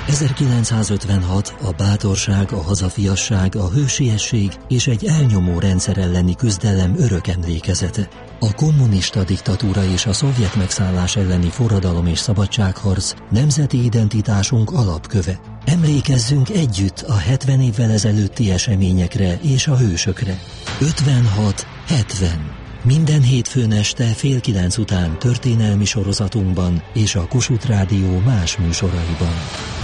1956 a bátorság, a hazafiasság, a hősiesség és egy elnyomó rendszer elleni küzdelem örök emlékezete. A kommunista diktatúra és a szovjet megszállás elleni forradalom és szabadságharc nemzeti identitásunk alapköve. Emlékezzünk együtt a 70 évvel ezelőtti eseményekre és a hősökre. 56-70. Minden hétfőn este 8:30 után történelmi sorozatunkban és a Kossuth Rádió más műsoraiban.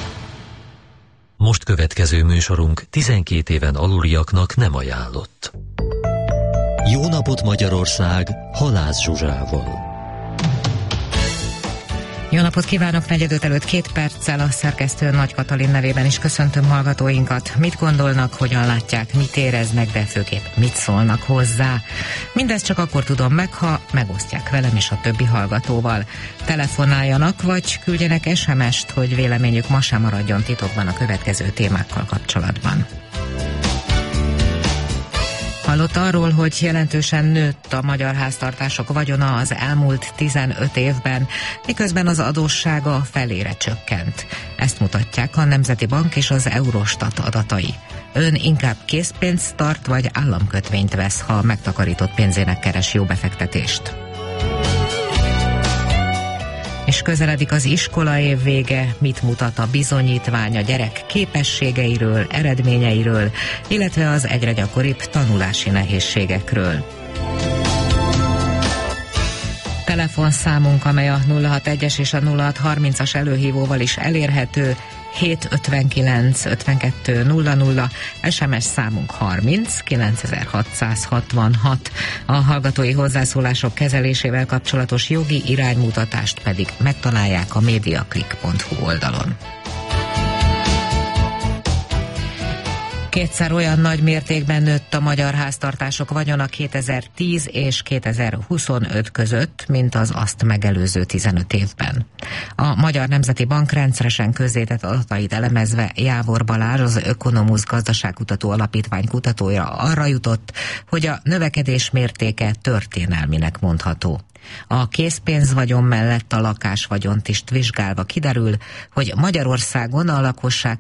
Most következő műsorunk 12 éven aluliaknak nem ajánlott. Jó napot Magyarország, Halász Zsuzsával. Jó napot kívánok, 4:45 előtt 2 perccel, a szerkesztő Nagy Katalin nevében is köszöntöm hallgatóinkat. Mit gondolnak, hogyan látják, mit éreznek, de főképp mit szólnak hozzá. Mindezt csak akkor tudom meg, ha megosztják velem és a többi hallgatóval. Telefonáljanak, vagy küldjenek SMS-t, hogy véleményük ma sem maradjon titokban a következő témákkal kapcsolatban. Hallott arról, hogy jelentősen nőtt a magyar háztartások vagyona az elmúlt 15 évben, miközben az adóssága felére csökkent. Ezt mutatják a Nemzeti Bank és az Eurostat adatai. Ön inkább készpénzt tart, vagy államkötvényt vesz, ha megtakarított pénzének keres jó befektetést? És közeledik az iskolaév vége, mit mutat a bizonyítvány a gyerek képességeiről, eredményeiről, illetve az egyre gyakoribb tanulási nehézségekről. Telefonszámunk, amely a 061-es és a 0630-as előhívóval is elérhető, 759 52 00, SMS számunk 30 9666. A hallgatói hozzászólások kezelésével kapcsolatos jogi iránymutatást pedig megtalálják a mediaclick.hu oldalon. Kétszer olyan nagy mértékben nőtt a magyar háztartások vagyona 2010 és 2025 között, mint az azt megelőző 15 évben. A Magyar Nemzeti Bank rendszeresen közzétett adatait elemezve Jávor Balázs, az Ökonomusz Gazdaságkutató Alapítvány kutatója arra jutott, hogy a növekedés mértéke történelminek mondható. A készpénzvagyon mellett a lakásvagyont is vizsgálva kiderül, hogy Magyarországon a lakosság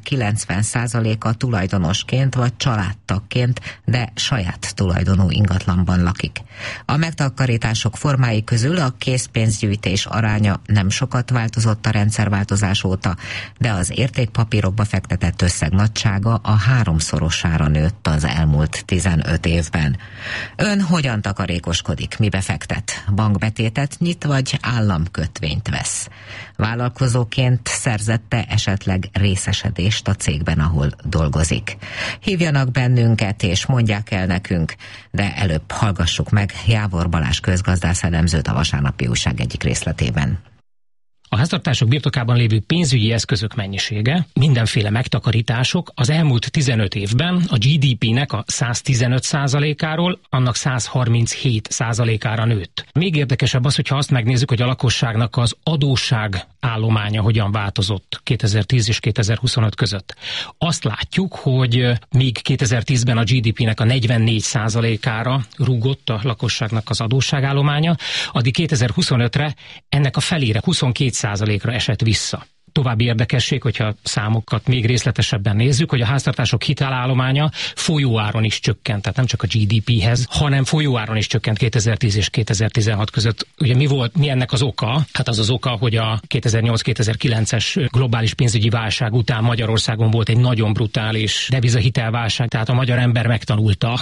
90%-a tulajdonosként vagy családtagként, de saját tulajdonú ingatlanban lakik. A megtakarítások formái közül a készpénzgyűjtés aránya nem sokat változott a rendszerváltozás óta, de az értékpapírokba fektetett összeg nagysága a 3-szorosára nőtt az elmúlt 15 évben. Ön hogyan takarékoskodik, mibe fektet? Bankbetétet nyit, vagy államkötvényt vesz? Vállalkozóként szerzette esetleg részesedést a cégben, ahol dolgozik? Hívjanak bennünket és mondják el nekünk, de előbb hallgassuk meg Jávor Balázs közgazdász elemzőt a Vasárnapi Újság egyik részletében. A háztartások birtokában lévő pénzügyi eszközök mennyisége, mindenféle megtakarítások az elmúlt 15 évben a GDP-nek a 115%-áról annak 137%-ára nőtt. Még érdekesebb az, hogyha azt megnézzük, hogy a lakosságnak az adósság állománya hogyan változott 2010 és 2025 között. Azt látjuk, hogy míg 2010-ben a GDP-nek a 44%-ára rúgott a lakosságnak az adósságállománya, addig 2025-re ennek a felére 22%-ra esett vissza. További érdekesség, hogyha számokat még részletesebben nézzük, hogy a háztartások hitelállománya folyóáron is csökkent, tehát nem csak a GDP-hez, hanem folyóáron is csökkent 2010 és 2016 között. Ugye mi ennek az oka? Hát az az oka, hogy a 2008-2009-es globális pénzügyi válság után Magyarországon volt egy nagyon brutális devizahitelválság, tehát a magyar ember megtanulta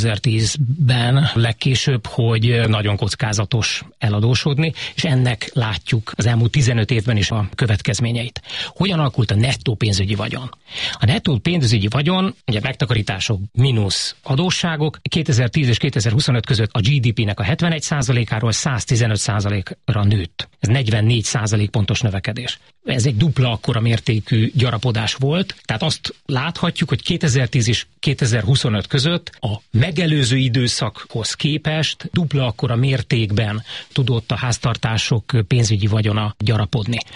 2010-ben legkésőbb, hogy nagyon kockázatos eladósodni, és ennek látjuk az elmúlt 15 évben is a következményeit. Hogyan alakult a nettó pénzügyi vagyon? A nettó pénzügyi vagyon, ugye megtakarítások mínusz adósságok, 2010 és 2025 között a GDP-nek a 71%-áról 115%-ra nőtt. Ez 44% pontos növekedés. Ez egy dupla akkora mértékű gyarapodás volt, tehát azt láthatjuk, hogy 2010 és 2025 között a megelőző időszakhoz képest dupla akkora mértékben tudott a háztartások pénzügyi vagyona gyarapodni.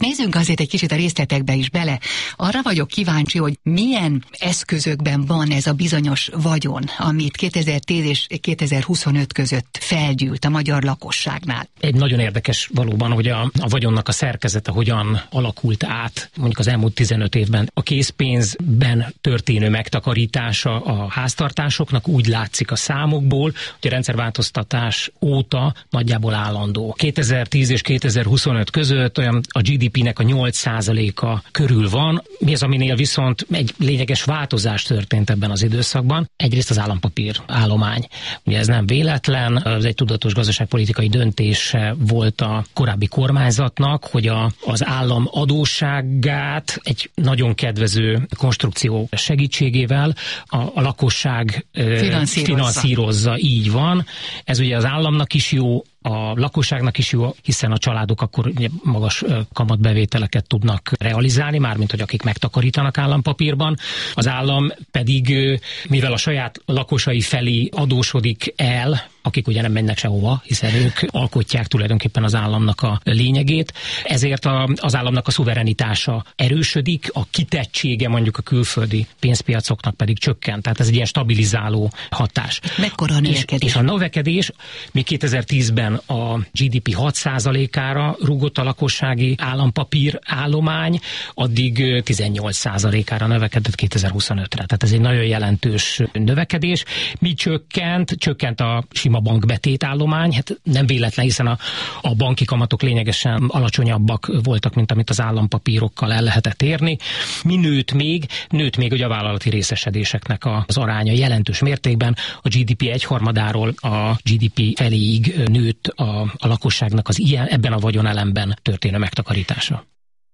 Nézzünk azért egy kicsit a részletekbe is bele. Arra vagyok kíváncsi, hogy milyen eszközökben van ez a bizonyos vagyon, amit 2010 és 2025 között felgyűlt a magyar lakosságnál. Egy nagyon érdekes valóban, hogy a vagyonnak a szerkezete hogyan alakult át mondjuk az elmúlt 15 évben. A készpénzben történő megtakarítása a háztartásoknak úgy látszik a számokból, hogy a rendszerváltoztatás óta nagyjából állandó. 2010 és 2025 között olyan a GDP-nek a 8%-a körül van. Mi az, aminél viszont egy lényeges változás történt ebben az időszakban? Egyrészt az állampapír állomány. Ugye ez nem véletlen, ez egy tudatos gazdaságpolitikai döntése volt a korábbi kormányzatnak, hogy az állam adósságát egy nagyon kedvező konstrukció segítségével a lakosság finanszírozza. Így van. Ez ugye az államnak is jó, a lakosságnak is jó, hiszen a családok akkor ugye magas kamatbevételeket tudnak realizálni, mármint hogy akik megtakarítanak állampapírban. Az állam pedig, mivel a saját lakosai felé adósodik el, akik ugye nem mennek sehova, hiszen ők alkotják tulajdonképpen az államnak a lényegét, ezért az államnak a szuverenitása erősödik, a kitettsége mondjuk a külföldi pénzpiacoknak pedig csökkent. Tehát ez egy ilyen stabilizáló hatás. Mekkora a növekedés? És a növekedés, mi 2010-ben a GDP 6%-ára rúgott a lakossági állampapír állomány, addig 18%-ára növekedett 2025-re. Tehát ez egy nagyon jelentős növekedés. Mi csökkent? Csökkent a sima bankbetét állomány, hát nem véletlen, hiszen a banki kamatok lényegesen alacsonyabbak voltak, mint amit az állampapírokkal el lehetett érni. Mi nőtt még ugye a vállalati részesedéseknek az aránya jelentős mértékben. A GDP 1/3-áról a GDP feléig nőtt a lakosságnak ebben a vagyonelemben történő megtakarítása.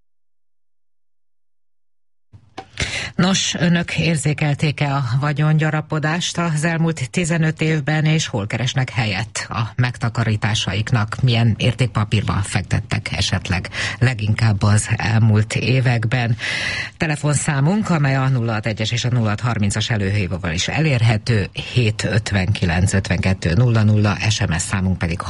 Nos, önök érzékelték-e a vagyongyarapodást az elmúlt 15 évben, és hol keresnek helyet a megtakarításaiknak? Milyen értékpapírba fektettek esetleg leginkább az elmúlt években? Telefonszámunk, amely a 061-es és a 0630-as előhívóval is elérhető, 759 52 00, SMS számunk pedig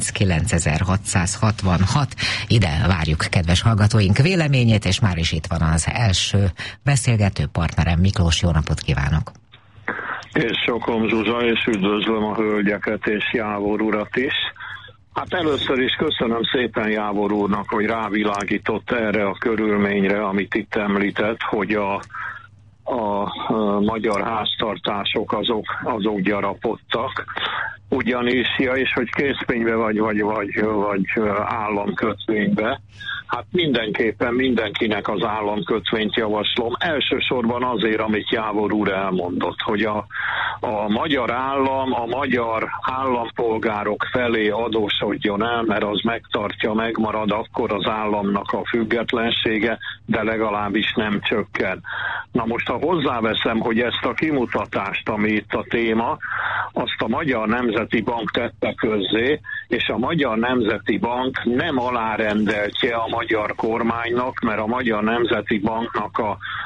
39666. Ide várjuk kedves hallgatóink véleményét, és már is itt van az első beszélgető partnerem, Miklós, jó napot kívánok! És sokom Zsuzsa, és üdvözlöm a hölgyeket és Jávor urat is. Hát először is köszönöm szépen Jávor úrnak, hogy rávilágított erre a körülményre, amit itt említett, hogy a magyar háztartások azok gyarapodtak. Ugyanis, és hogy készpénzbe vagy államkötvénybe, hát mindenképpen mindenkinek az államkötvényt javaslom. Elsősorban azért, amit Jávor úr elmondott, hogy a magyar állam a magyar állampolgárok felé adósodjon el, mert az megmarad akkor az államnak a függetlensége, de legalábbis nem csökken. Na most, ha hozzáveszem, hogy ezt a kimutatást, ami itt a téma, azt a Magyar Nemzeti Bank tette közzé, és a Magyar Nemzeti Bank nem alárendeltje a magyar kormánynak, mert a Magyar Nemzeti Banknak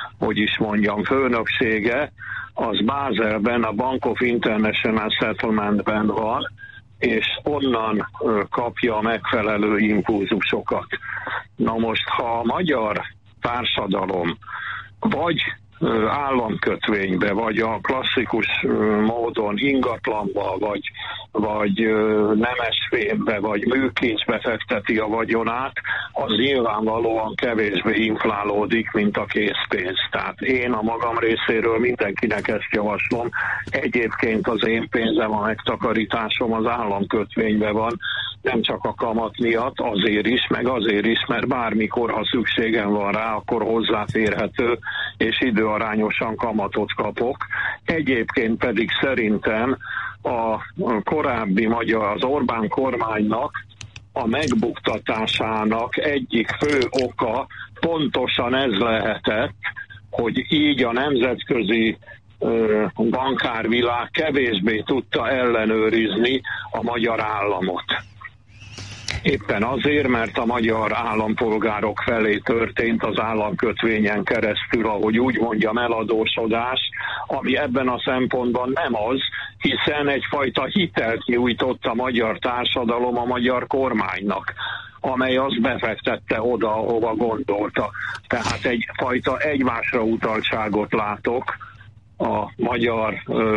főnöksége az Bázelben, a Bank of International Settlementben van, és onnan kapja a megfelelő impulzusokat. Na most, ha a magyar társadalom vagy államkötvénybe, vagy a klasszikus módon ingatlanba, vagy nemesfémbe, vagy műkincsbe fekteti a vagyonát, az nyilvánvalóan kevésbé inflálódik, mint a készpénz. Tehát én a magam részéről mindenkinek ezt javaslom. Egyébként az én pénzem, a megtakarításom az államkötvénybe van, nem csak a kamat miatt, azért is, meg azért is, mert bármikor, ha szükségem van rá, akkor hozzáférhető, és időarányosan kamatot kapok. Egyébként pedig szerintem a korábbi az Orbán kormánynak a megbuktatásának egyik fő oka pontosan ez lehetett, hogy így a nemzetközi bankárvilág kevésbé tudta ellenőrizni a magyar államot. Éppen azért, mert a magyar állampolgárok felé történt az államkötvényen keresztül, ahogy úgy mondjam, eladósodás, ami ebben a szempontban nem az, hiszen egyfajta hitelt nyújtott a magyar társadalom a magyar kormánynak. amely azt befektette oda, ahova gondolta. Tehát egyfajta egymásra utaltságot látok a magyar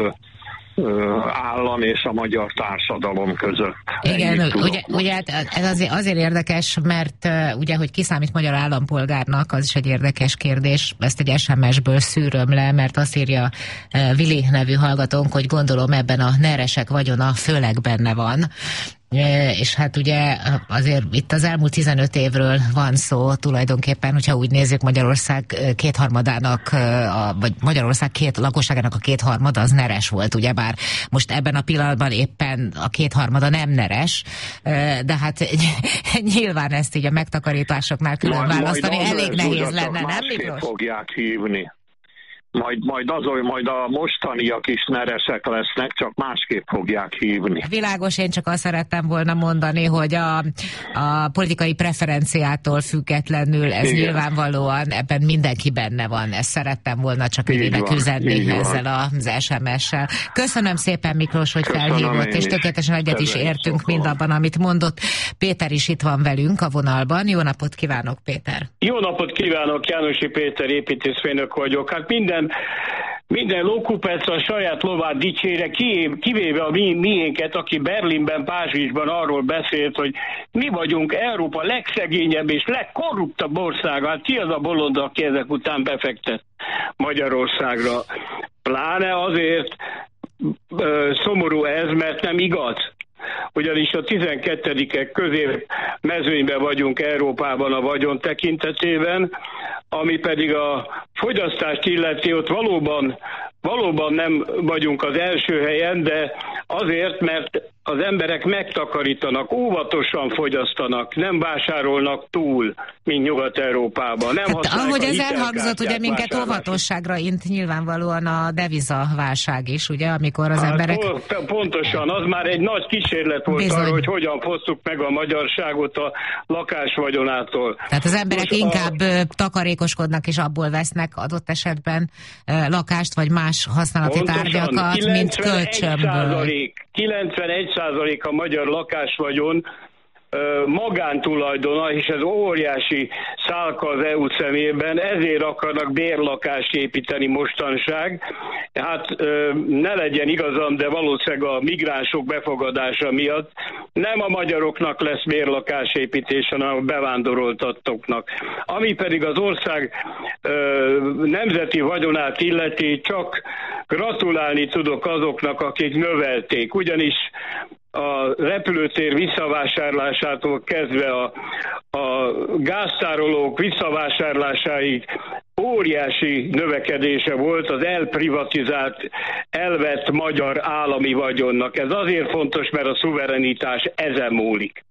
állam és a magyar társadalom között. Igen, ugye ez azért érdekes, mert ugye, hogy ki számít magyar állampolgárnak, az is egy érdekes kérdés. Ezt egy SMS-ből szűröm le, mert azt írja Vili nevű hallgatónk, hogy gondolom ebben a neresek vagyona főleg benne van. És hát ugye azért itt az elmúlt 15 évről van szó tulajdonképpen, hogyha úgy nézzük, Magyarország kétharmadának, vagy Magyarország lakosságának a kétharmada az neres volt, ugyebár most ebben a pillanatban éppen a kétharmada nem neres, de hát nyilván ezt így a megtakarításoknál külön választani elég nehéz lenne, nem Miklós? Fogják hívni. Majd a mostaniak is neresek lesznek, csak másképp fogják hívni. Világos, én csak azt szerettem volna mondani, hogy a politikai preferenciától függetlenül ez nyilvánvalóan ebben mindenki benne van. Ezt szerettem volna csak idének üzenni ezzel az SMS-sel. Köszönöm szépen, Miklós, hogy felhívott, és tökéletesen egyet is értünk mindabban, amit mondott. Péter is itt van velünk a vonalban. Jó napot kívánok, Péter! Jó napot kívánok, Jánosi Péter építészmérnök vagyok. Hát minden lókupec a saját lovát dicsére, kivéve a miénket, aki Berlinben, Párizsban arról beszélt, hogy mi vagyunk Európa legszegényebb és legkorruptabb országa. Hát ki az a bolond, aki ezek után befektet Magyarországra? Pláne azért szomorú ez, mert nem igaz. Ugyanis a 12-ek közé mezőnyben vagyunk Európában a vagyon tekintetében, ami pedig a fogyasztást illeti, ott valóban nem vagyunk az első helyen, de azért, mert az emberek megtakarítanak, óvatosan fogyasztanak, nem vásárolnak túl, mint Nyugat-Európában. Ahogy ez elhangzott, ugye minket óvatosságra int nyilvánvalóan a devizaválság is, ugye, amikor az emberek... Pontosan, az már egy nagy kísérlet volt arra, hogy hogyan fosztuk meg a magyarságot a lakásvagyonától. Tehát az emberek inkább takarékoskodnak és abból vesznek adott esetben lakást, vagy más használati tárgyakat, mint kölcsönből. 91% a magyar lakásvagyon magántulajdona, és ez óriási szálka az EU szemében, ezért akarnak bérlakást építeni mostanság. Hát ne legyen igazam, de valószínűleg a migránsok befogadása miatt nem a magyaroknak lesz bérlakásépítés, hanem a bevándoroltatoknak. Ami pedig az ország nemzeti vagyonát illeti, csak gratulálni tudok azoknak, akik növelték, ugyanis a repülőtér visszavásárlásától kezdve a gáztárolók visszavásárlásáig óriási növekedése volt az elprivatizált, elvett magyar állami vagyonnak. Ez azért fontos, mert a szuverenitás ezen múlik.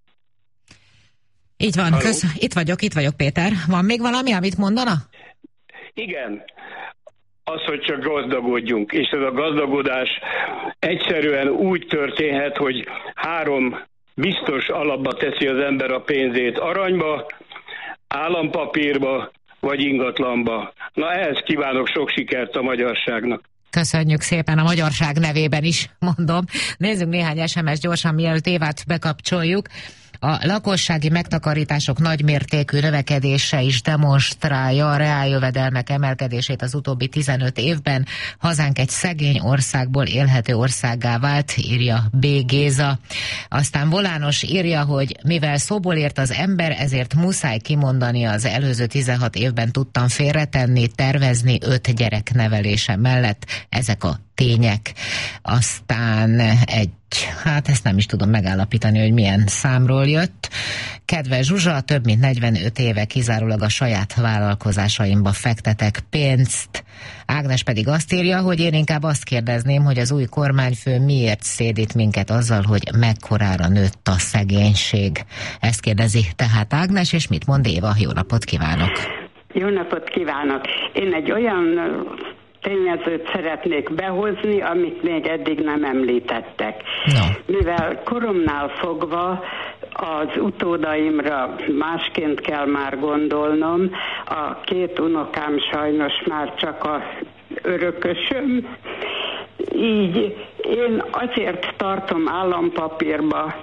Így van, itt vagyok Péter. Van még valami, amit mondana? Igen. Az, hogy csak gazdagodjunk, és ez a gazdagodás egyszerűen úgy történhet, hogy 3 biztos alapba teszi az ember a pénzét: aranyba, állampapírba, vagy ingatlanba. Na, ehhez kívánok sok sikert a magyarságnak. Köszönjük szépen a magyarság nevében is, mondom. Nézzünk néhány SMS gyorsan, mielőtt Évát bekapcsoljuk. A lakossági megtakarítások nagymértékű növekedése is demonstrálja a reáljövedelmek emelkedését az utóbbi 15 évben. Hazánk egy szegény országból élhető országgá vált, írja B. Géza. Aztán Volános írja, hogy mivel szóból ért az ember, ezért muszáj kimondani, az előző 16 évben tudtam félretenni, tervezni 5 gyerek nevelése mellett. Ezek a tények. Aztán hát ezt nem is tudom megállapítani, hogy milyen számról jött. Kedves Zsuzsa, több mint 45 éve kizárólag a saját vállalkozásaimba fektetek pénzt. Ágnes pedig azt írja, hogy én inkább azt kérdezném, hogy az új kormányfő miért szédít minket azzal, hogy mekkorára nőtt a szegénység. Ezt kérdezi tehát Ágnes, és mit mond Éva? Jó napot kívánok! Jó napot kívánok! Én egy olyan tényezőt szeretnék behozni, amit még eddig nem említettek. No. Mivel koromnál fogva az utódaimra másként kell már gondolnom, a 2 unokám sajnos már csak az örökösöm, így én azért tartom állampapírba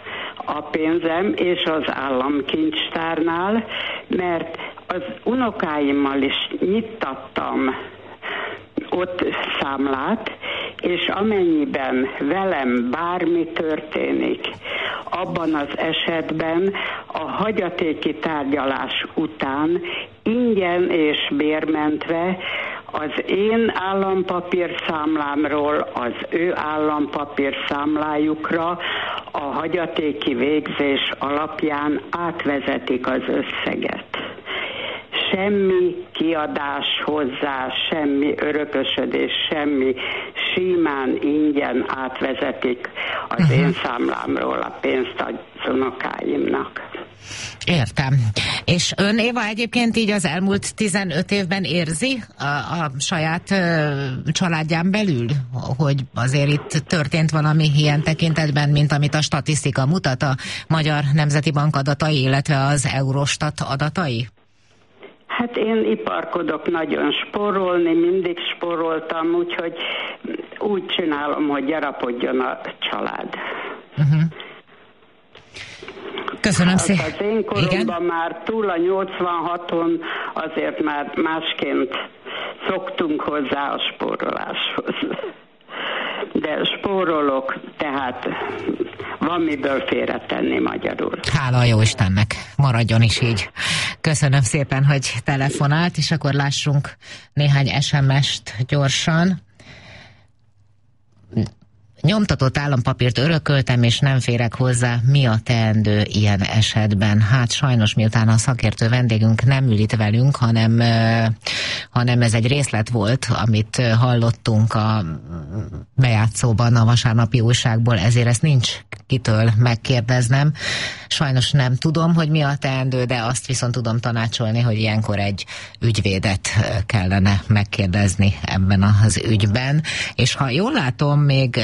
a pénzem és az államkincstárnál, mert az unokáimmal is nyittattam ott számlát, és amennyiben velem bármi történik, abban az esetben a hagyatéki tárgyalás után ingyen és bérmentve az én állampapírszámlámról az ő állampapírszámlájukra a hagyatéki végzés alapján átvezetik az összeget. Semmi kiadás hozzá, semmi örökösödés, semmi, simán ingyen átvezetik az én számlámról a pénzt az unokáimnak. Értem. És ön, Éva, egyébként így az elmúlt 15 évben érzi a saját családján belül, hogy azért itt történt valami ilyen tekintetben, mint amit a statisztika mutat, a Magyar Nemzeti Bank adatai, illetve az Eurostat adatai? Hát én iparkodok nagyon spórolni, mindig spóroltam, úgyhogy úgy csinálom, hogy gyarapodjon a család. Köszönöm szépen. Az én koromban már túl a 86-on azért már másként szoktunk hozzá a spóroláshoz. De spórolok, tehát van miből félretenni magyarul. Hála a Jóistennek, maradjon is így. Köszönöm szépen, hogy telefonált, és akkor lássunk néhány SMS-t gyorsan. Nyomtatott állampapírt örököltem, és nem férek hozzá. Mi a teendő ilyen esetben? Hát sajnos, miután a szakértő vendégünk nem ül itt velünk, hanem ez egy részlet volt, amit hallottunk a bejátszóban a vasárnapi újságból, ezért ezt nincs kitől megkérdeznem. Sajnos nem tudom, hogy mi a teendő, de azt viszont tudom tanácsolni, hogy ilyenkor egy ügyvédet kellene megkérdezni ebben az ügyben. És ha jól látom, még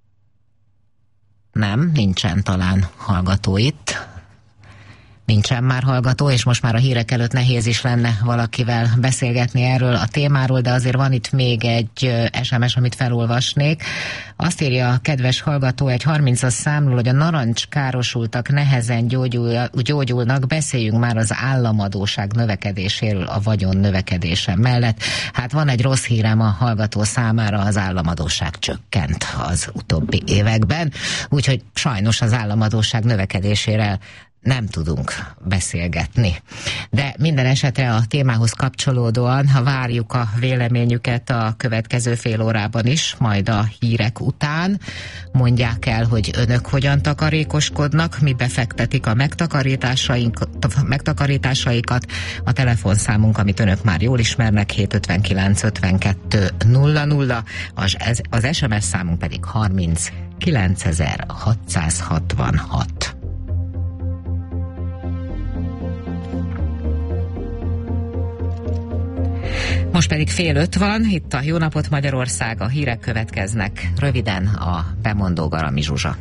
nincsen talán hallgató itt. Nincsen már hallgató, és most már a hírek előtt nehéz is lenne valakivel beszélgetni erről a témáról, de azért van itt még egy SMS, amit felolvasnék. Azt írja a kedves hallgató egy 30-as számról, hogy a narancskárosultak nehezen gyógyulnak, beszéljünk már az államadóság növekedéséről a vagyon növekedése mellett. Hát van egy rossz hírem a hallgató számára, az államadóság csökkent az utóbbi években, úgyhogy sajnos az államadóság növekedésére nem tudunk beszélgetni. De minden esetre a témához kapcsolódóan, ha várjuk a véleményüket a következő fél órában is, majd a hírek után, mondják el, hogy önök hogyan takarékoskodnak, mi befektetik a megtakarításaikat. A telefonszámunk, amit önök már jól ismernek, 759 52 00, az SMS számunk pedig 30 9666. Most pedig 4:30 van, itt a Jó napot Magyarország, a hírek következnek. Röviden a bemondó Garami Zsuzsa.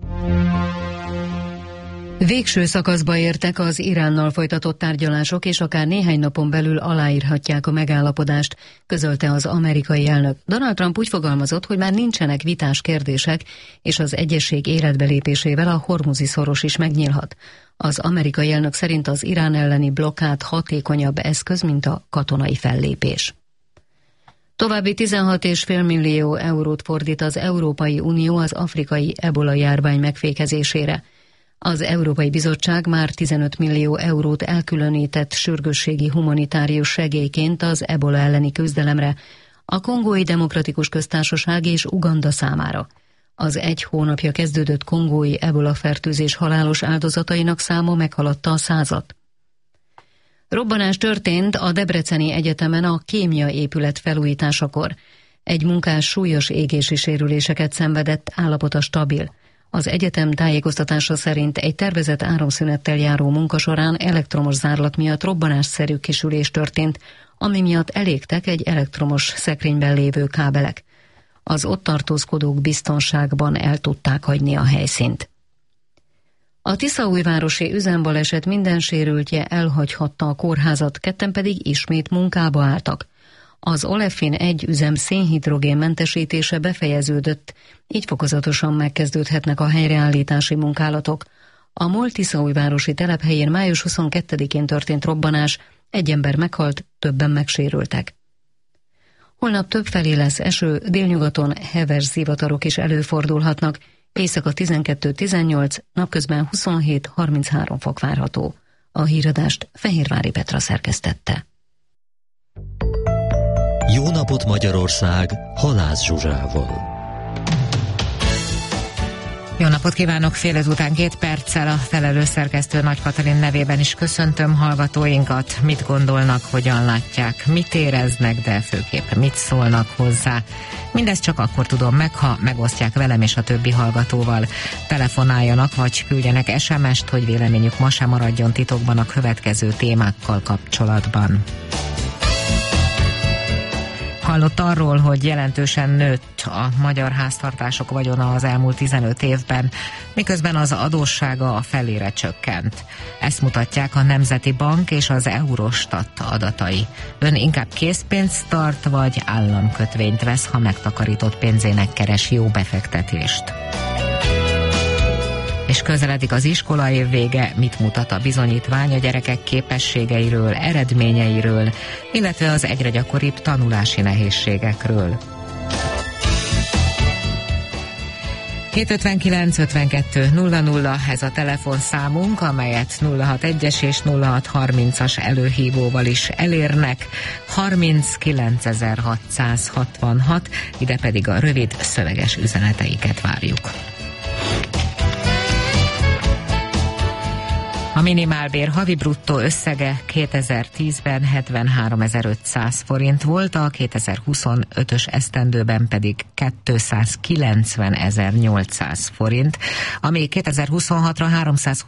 Végső szakaszba értek az Iránnal folytatott tárgyalások, és akár néhány napon belül aláírhatják a megállapodást, közölte az amerikai elnök. Donald Trump úgy fogalmazott, hogy már nincsenek vitás kérdések, és az egyezség életbelépésével a Hormuzi szoros is megnyílhat. Az amerikai elnök szerint az Irán elleni blokkád hatékonyabb eszköz, mint a katonai fellépés. További 16,5 millió eurót fordít az Európai Unió az afrikai ebola járvány megfékezésére. Az Európai Bizottság már 15 millió eurót elkülönített sürgősségi humanitárius segélyként az ebola elleni küzdelemre, a Kongói Demokratikus Köztársaság és Uganda számára. Az 1 hónapja kezdődött kongói ebola-fertőzés halálos áldozatainak száma meghaladta a 100-at. Robbanás történt a Debreceni Egyetemen a kémia épület felújításakor. Egy munkás súlyos égési sérüléseket szenvedett, állapota stabil. Az egyetem tájékoztatása szerint egy tervezett áramszünettel járó munka során elektromos zárlat miatt robbanásszerű kisülés történt, ami miatt elégtek egy elektromos szekrényben lévő kábelek. Az ott tartózkodók biztonságban el tudták hagyni a helyszínt. A tiszaújvárosi üzembaleset minden sérültje elhagyhatta a kórházat, ketten pedig ismét munkába álltak. Az Olefin 1 üzem szénhidrogén mentesítése befejeződött, így fokozatosan megkezdődhetnek a helyreállítási munkálatok. A Mol-Tiszaújvárosi telephelyén május 22-én történt robbanás, egy ember meghalt, többen megsérültek. Holnap többfelé lesz eső, délnyugaton heves zivatarok is előfordulhatnak, éjszaka 12-18, napközben 27-33 fok várható. A híradást Fehérvári Petra szerkesztette. Jó napot Magyarország, Halász Zsuzsával. Jó napot kívánok, 5:02 a felelős szerkesztő Nagy Katalin nevében is köszöntöm hallgatóinkat. Mit gondolnak, hogyan látják, mit éreznek, de főképp mit szólnak hozzá. Mindezt csak akkor tudom meg, ha megosztják velem és a többi hallgatóval. Telefonáljanak vagy küldjenek SMS-t, hogy véleményük ma sem maradjon titokban a következő témákkal kapcsolatban. Hallott arról, hogy jelentősen nőtt a magyar háztartások vagyona az elmúlt 15 évben, miközben az adóssága a felére csökkent. Ezt mutatják a Nemzeti Bank és az Eurostat adatai. Ön inkább készpénzt tart, vagy államkötvényt vesz, ha megtakarított pénzének keres jó befektetést? És közeledik az iskolaév vége, mit mutat a bizonyítvány a gyerekek képességeiről, eredményeiről, illetve az egyre gyakoribb tanulási nehézségekről. 759 52 00 ez a telefonszámunk, amelyet 061-es és 0630-as előhívóval is elérnek. 39666, ide pedig a rövid szöveges üzeneteiket várjuk. A minimálbér havi bruttó összege 2010-ben 73.500 forint volt, a 2025-ös esztendőben pedig 290.800 forint, ami 2026-ra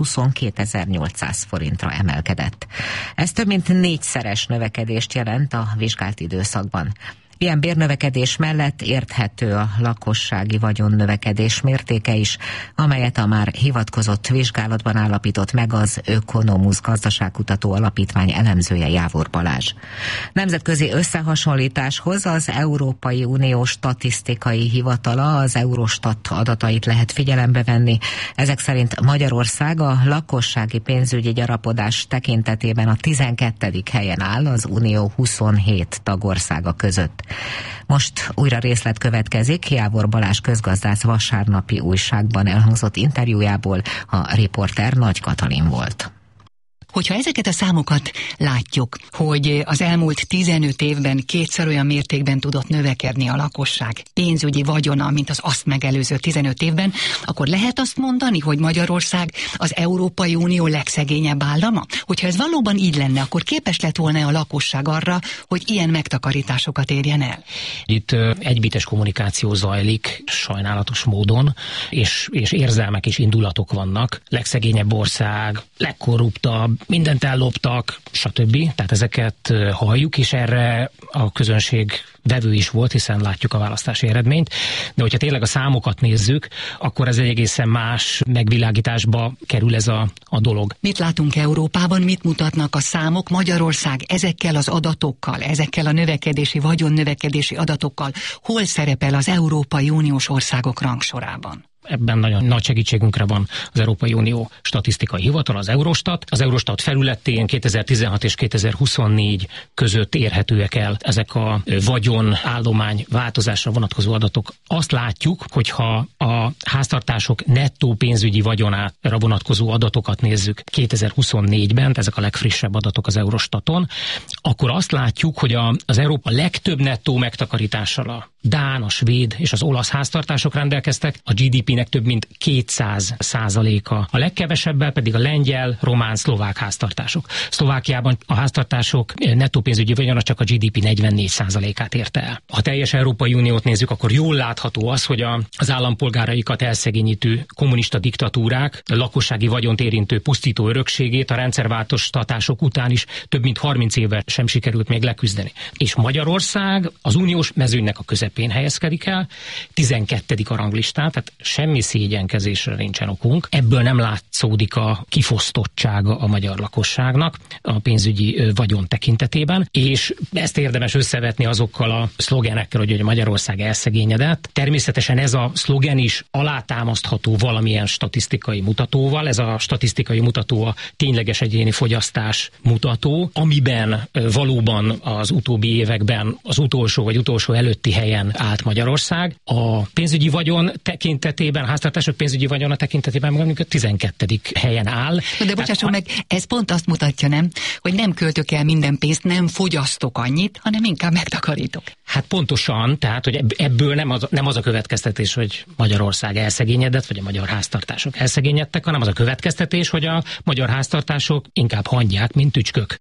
322.800 forintra emelkedett. Ez több mint 4-szeres növekedést jelent a vizsgált időszakban. Ilyen bérnövekedés mellett érthető a lakossági vagyonnövekedés mértéke is, amelyet a már hivatkozott vizsgálatban állapított meg az Ökonomusz gazdaságkutató alapítvány elemzője Jávor Balázs. Nemzetközi összehasonlításhoz az Európai Unió statisztikai hivatala, az Eurostat adatait lehet figyelembe venni. Ezek szerint Magyarország a lakossági pénzügyi gyarapodás tekintetében a 12. helyen áll az Unió 27 tagországa között. Most újra részlet következik Jávor Balázs közgazdász vasárnapi újságban elhangzott interjújából, a riporter Nagy Katalin volt. Hogyha ezeket a számokat látjuk, hogy az elmúlt 15 évben 2-szer olyan mértékben tudott növekedni a lakosság pénzügyi vagyona, mint az azt megelőző 15 évben, akkor lehet azt mondani, hogy Magyarország az Európai Unió legszegényebb állama? Hogyha ez valóban így lenne, akkor képes lett volna a lakosság arra, hogy ilyen megtakarításokat érjen el? Itt egybites kommunikáció zajlik sajnálatos módon, és érzelmek és indulatok vannak. Legszegényebb ország, legkorruptabb, mindent elloptak, stb. Tehát ezeket halljuk, és erre a közönség vevő is volt, hiszen látjuk a választási eredményt. De hogyha tényleg a számokat nézzük, akkor ez egy egészen más megvilágításba kerül ez a dolog. Mit látunk Európában, mit mutatnak a számok? Magyarország ezekkel az adatokkal, ezekkel a növekedési, vagyonnövekedési adatokkal hol szerepel az Európai Uniós országok rangsorában? Ebben nagyon nagy segítségünkre van az Európai Unió statisztikai hivatal, az Eurostat. Az Eurostat felületén 2016 és 2024 között érhetőek el ezek a vagyonállomány változásra vonatkozó adatok. Azt látjuk, hogyha a háztartások nettó pénzügyi vagyonára vonatkozó adatokat nézzük 2024-ben, ezek a legfrissebb adatok az Eurostaton, akkor azt látjuk, hogy az Európa legtöbb nettó megtakarítással a dán, a svéd és az olasz háztartások rendelkeztek, a GDP-nek több mint 200%-a. A legkevesebbel pedig a lengyel, román, szlovák háztartások. Szlovákiában a háztartások nettó pénzügyi vagyona csak a GDP 44%-át érte el. Ha teljes Európai Uniót nézzük, akkor jól látható az, hogy az állampolgáraikat elszegényítő kommunista diktatúrák lakossági vagyont érintő pusztító örökségét a rendszerváltoztatások után is több mint 30 éve sem sikerült még leküzdeni. És Magyarország az uniós mezőnynek a közepén közepén helyezkedik el, 12. a ranglistán, tehát semmi szégyenkezésre nincsen okunk. Ebből nem látszódik a kifosztottsága a magyar lakosságnak a pénzügyi vagyon tekintetében, és ezt érdemes összevetni azokkal a szlogenekkel, hogy Magyarország elszegényedett. Természetesen ez a szlogen is alátámasztható valamilyen statisztikai mutatóval. Ez a statisztikai mutató a tényleges egyéni fogyasztás mutató, amiben valóban az utóbbi években az utolsó előtti helyen állt Magyarország. A pénzügyi vagyon tekintetében, a háztartások pénzügyi vagyona tekintetében mondjuk a 12. helyen áll. De bocsásson meg, ez pont azt mutatja, nem? Hogy nem költök el minden pénzt, nem fogyasztok annyit, hanem inkább megtakarítok. Hát pontosan, tehát hogy ebből nem az a következtetés, hogy Magyarország elszegényedett, vagy a magyar háztartások elszegényedtek, hanem az a következtetés, hogy a magyar háztartások inkább hangyák, mint tücskök.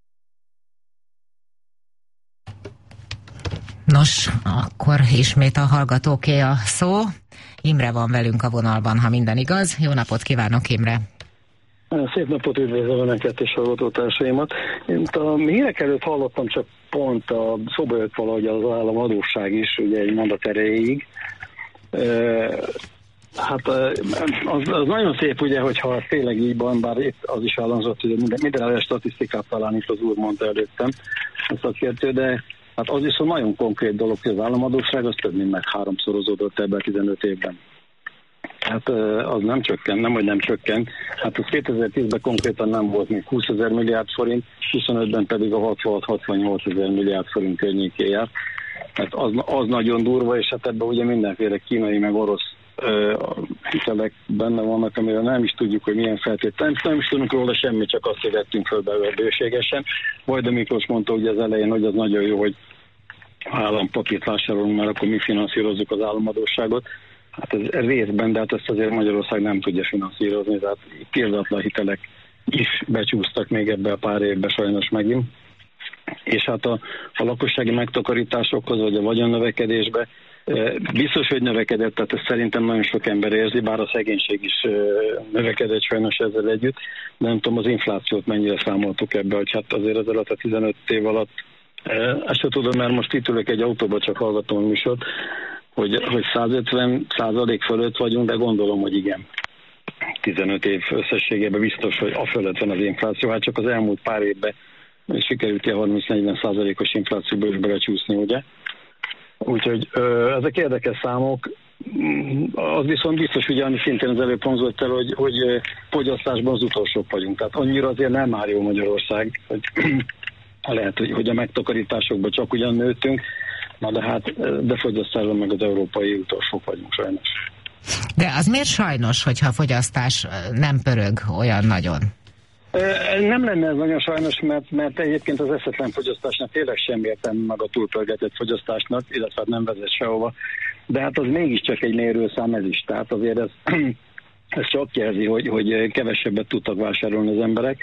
Nos, akkor ismét a hallgatóké a szó. Imre van velünk a vonalban, ha minden igaz. Jó napot kívánok, Imre! Szép napot, üdvözlöm Önöket és hallgatótársaimat. Én a hírek előtt hallottam, csak pont a szóba jött valahogy az államadósság is, ugye egy mondat erejéig. Hát az nagyon szép, ugye, hogyha tényleg így van, bár itt az is elhangzott, hogy minden statisztikát talán itt az úr mondta előttem, a szakértő, de hát az viszont nagyon konkrét dolog, hogy az államadósság az több mint meg 3-szorozódott ebben 15 évben. Hát az nem csökken, nem csökken. Hát az 2010-ben konkrétan nem volt még 20 000 milliárd forint, 25-ben pedig a 66-68 000 milliárd forint környékén járt. Hát az nagyon durva, és hát ebben ugye mindenféle kínai meg orosz hitelek benne vannak, amiről nem is tudjuk, hogy milyen feltétlenül. Nem is tudunk róla semmit, csak azt vettünk föl belőle bőségesen. Vajda Miklós mondta ugye az elején, hogy az nagyon jó, hogy állampapírt vásárolunk, mert akkor mi finanszírozzuk az államadósságot. Hát ez részben, de hát ezt azért Magyarország nem tudja finanszírozni, tehát példátlan hitelek is becsúsztak még ebbe a pár évben sajnos megint. És hát a lakossági megtakarításokhoz, vagy a vagyonnövekedésbe biztos, hogy növekedett, tehát ezt szerintem nagyon sok ember érzi, bár a szegénység is növekedett sajnos ezzel együtt, de nem tudom, az inflációt mennyire számoltuk ebbe, hogy hát azért az alatt a 15 év alatt, ezt sem tudom, mert most itt ülök egy autóba, csak hallgatom a műsort, hogy 150% fölött vagyunk, de gondolom, hogy igen. 15 év összességében biztos, hogy a fölött van az infláció, hát csak az elmúlt pár évben sikerült a 30-40%-os inflációba is belecsúszni, ugye? Úgyhogy ezek érdekes számok. Az viszont biztos, ugye, ami szintén az előbb hangzott el, hogy fogyasztásban az utolsók vagyunk. Tehát annyira azért nem áll jó Magyarország, hogy lehet, hogy a megtakarításokban csak ugyan nőttünk, de fogyasztásban meg az európai utolsók vagyunk sajnos. De az miért sajnos, hogyha a fogyasztás nem pörög olyan nagyon? Nem lenne ez nagyon sajnos, mert egyébként az eszetlen fogyasztásnak tényleg sem értem meg a túlpörgetett fogyasztásnak, illetve nem vezet sehova, de hát az mégiscsak egy mérőszám ez is, tehát azért ez csak jelzi, hogy kevesebbet tudtak vásárolni az emberek.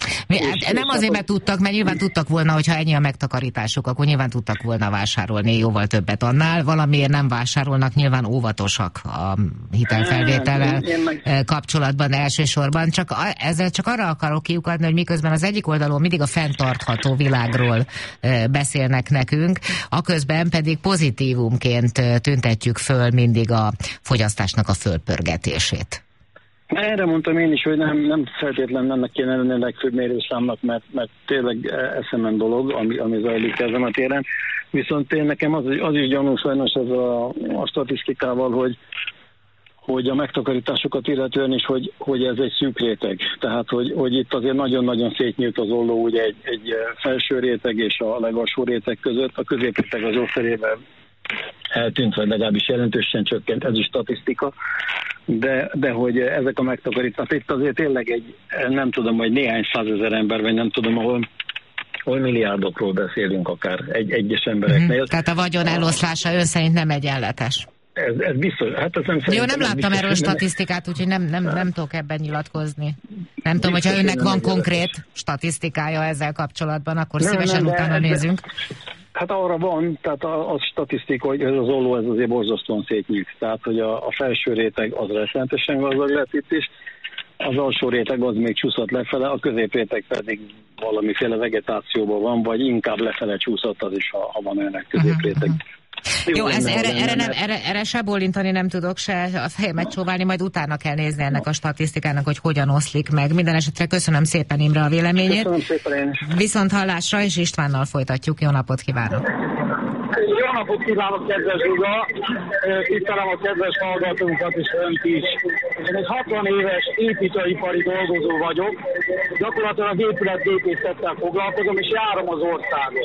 Nem azért, mert tudtak, mert nyilván tudtak volna, hogyha ennyi a megtakarításuk, akkor nyilván tudtak volna vásárolni jóval többet annál. Valamiért nem vásárolnak, nyilván óvatosak a hitelfelvétellel kapcsolatban elsősorban. Ezzel csak arra akarok kiukadni, hogy miközben az egyik oldalon mindig a fenntartható világról beszélnek nekünk, aközben pedig pozitívumként tüntetjük föl mindig a fogyasztásnak a fölpörgetését. Erre mondtam én is, hogy nem feltétlenül ennek kéne lenni a legfőbb mérőszámnak, mert tényleg eszemen dolog, ami zajlik ezen a téren. Viszont én nekem az is gyanús sajnos ez a statisztikával, hogy a megtakarításokat illetően is, hogy ez egy szűk réteg. Tehát, hogy itt azért nagyon-nagyon szétnyílt az olló ugye egy felső réteg és a legalsó réteg között. A középréteg az ószerével eltűnt, vagy legalábbis jelentősen csökkent, ez is statisztika, de hogy ezek a megtakarítások, itt azért tényleg nem tudom, hogy néhány százezer ember, vagy nem tudom, ahol milliárdokról beszélünk akár egyes embereknél. Tehát a vagyon eloszlása ön szerint nem egyenletes. Ez biztos. Hát ez nem jó, nem láttam erről statisztikát, úgyhogy nem tudok ebben nyilatkozni. Nem tudom, hogyha önnek van konkrét statisztikája ezzel kapcsolatban, akkor szívesen utána nézünk. Hát arra van, tehát a statisztika, hogy ez az olló ez azért borzasztóan szétnyílt. Tehát, hogy a felső réteg az rettenetesen gazdag lett itt is, az alsó réteg az még csúszott lefele, a középréteg pedig valamiféle vegetációban van, vagy inkább lefele csúszott az is, ha van ennek középréteg. Jó, erre se bólintani nem tudok, se a fejemet csóválni, majd utána kell nézni ennek a statisztikának, hogy hogyan oszlik meg. Minden esetre köszönöm szépen Imre a véleményét. Köszönöm szépen én is. Viszont hallásra, és Istvánnal folytatjuk. Jó napot kívánok! Jó napot kívánok, kedves Zsuga! Tisztelem a kedves hallgatókat és önt is. Én egy 60 éves építőipari dolgozó vagyok. Gyakorlatilag épületgépészettel foglalkozom, és járom az országot.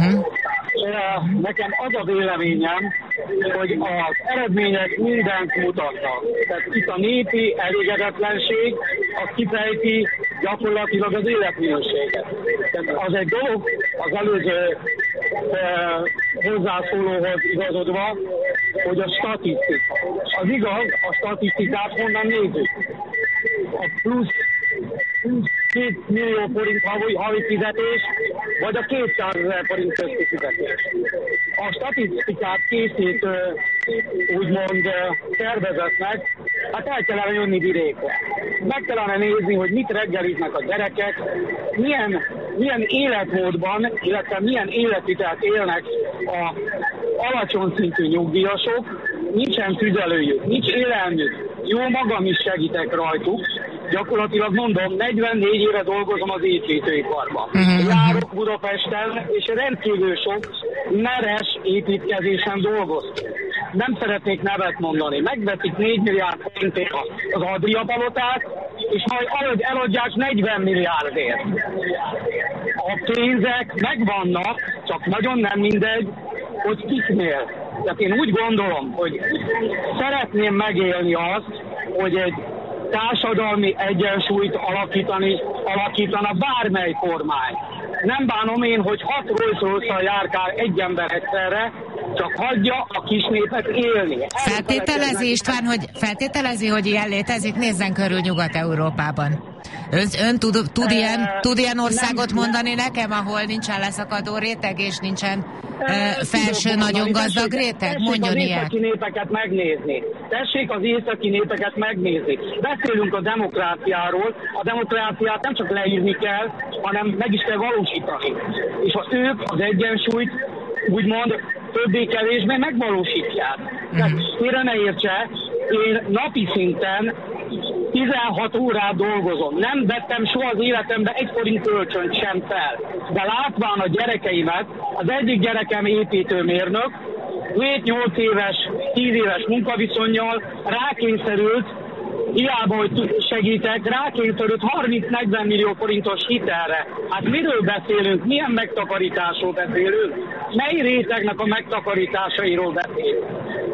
Nekem az a véleményem, hogy az eredmények mindent mutatnak. Tehát itt a népi elégedetlenség, az kifejti gyakorlatilag az életminőséget. Tehát az egy dolog, az előző hozzászólóhoz igazodva, hogy a statisztika. Az igaz, a statisztikát honnan nézzük? A plusz 2 millió forint havi fizetés, vagy a 200 000 forint közti fizetés. A statisztikát készítő, úgymond szervezetnek, hát el kellene jönni vidékre. Meg kellene nézni, hogy mit reggeliznek a gyerekek, milyen életmódban, illetve milyen életvitelt élnek a alacsony szintű nyugdíjasok, nincsen tüzelőjük, nincs élelmük. Jó magam is segítek rajtuk. Gyakorlatilag mondom, 44 éve dolgozom az építőiparban. Járok Budapesten, és rendkívül sok meres építkezésen dolgoztam. Nem szeretnék nevet mondani. Megveszik 4 milliárd forintért az Adria palotát, és majd eladják 40 milliárdért. A pénzek megvannak, csak nagyon nem mindegy, hogy kiknél. Tehát én úgy gondolom, hogy szeretném megélni azt, hogy egy társadalmi egyensúlyt alakítana bármely kormány. Nem bánom én, hogy 6 Rolls-Royce-szal járkál egy ember egyszerre, csak hagyja a kis népet élni. Feltételezi, hogy ilyen létezik? Nézzen körül Nyugat-Európában. Ön tud ilyen országot mondani nekem, ahol nincsen leszakadó réteg, és nincsen felső nagyon gazdag réteg? Mondjon ilyet. Tessék az északi népeket megnézni. Tessék az északi népeket megnézni. Beszélünk a demokráciáról. A demokráciát nem csak leírni kell, hanem meg is kell valósítani. És ők az egyensúlyt úgymond többé-kevésbé megvalósítják. Tehát félre ne értse, én napi szinten 16 órát dolgozom. Nem vettem soha az életemben 1 forint kölcsönt sem fel. De látván a gyerekeimet, az egyik gyerekem építőmérnök, 7-8 éves, 10 éves munkaviszonnyal rákényszerült, hiába, hogy segítek, rákényszerült 30-40 millió forintos hitelre. Hát miről beszélünk? Milyen megtakarításról beszélünk? Mely rétegnek a megtakarításairól beszélünk?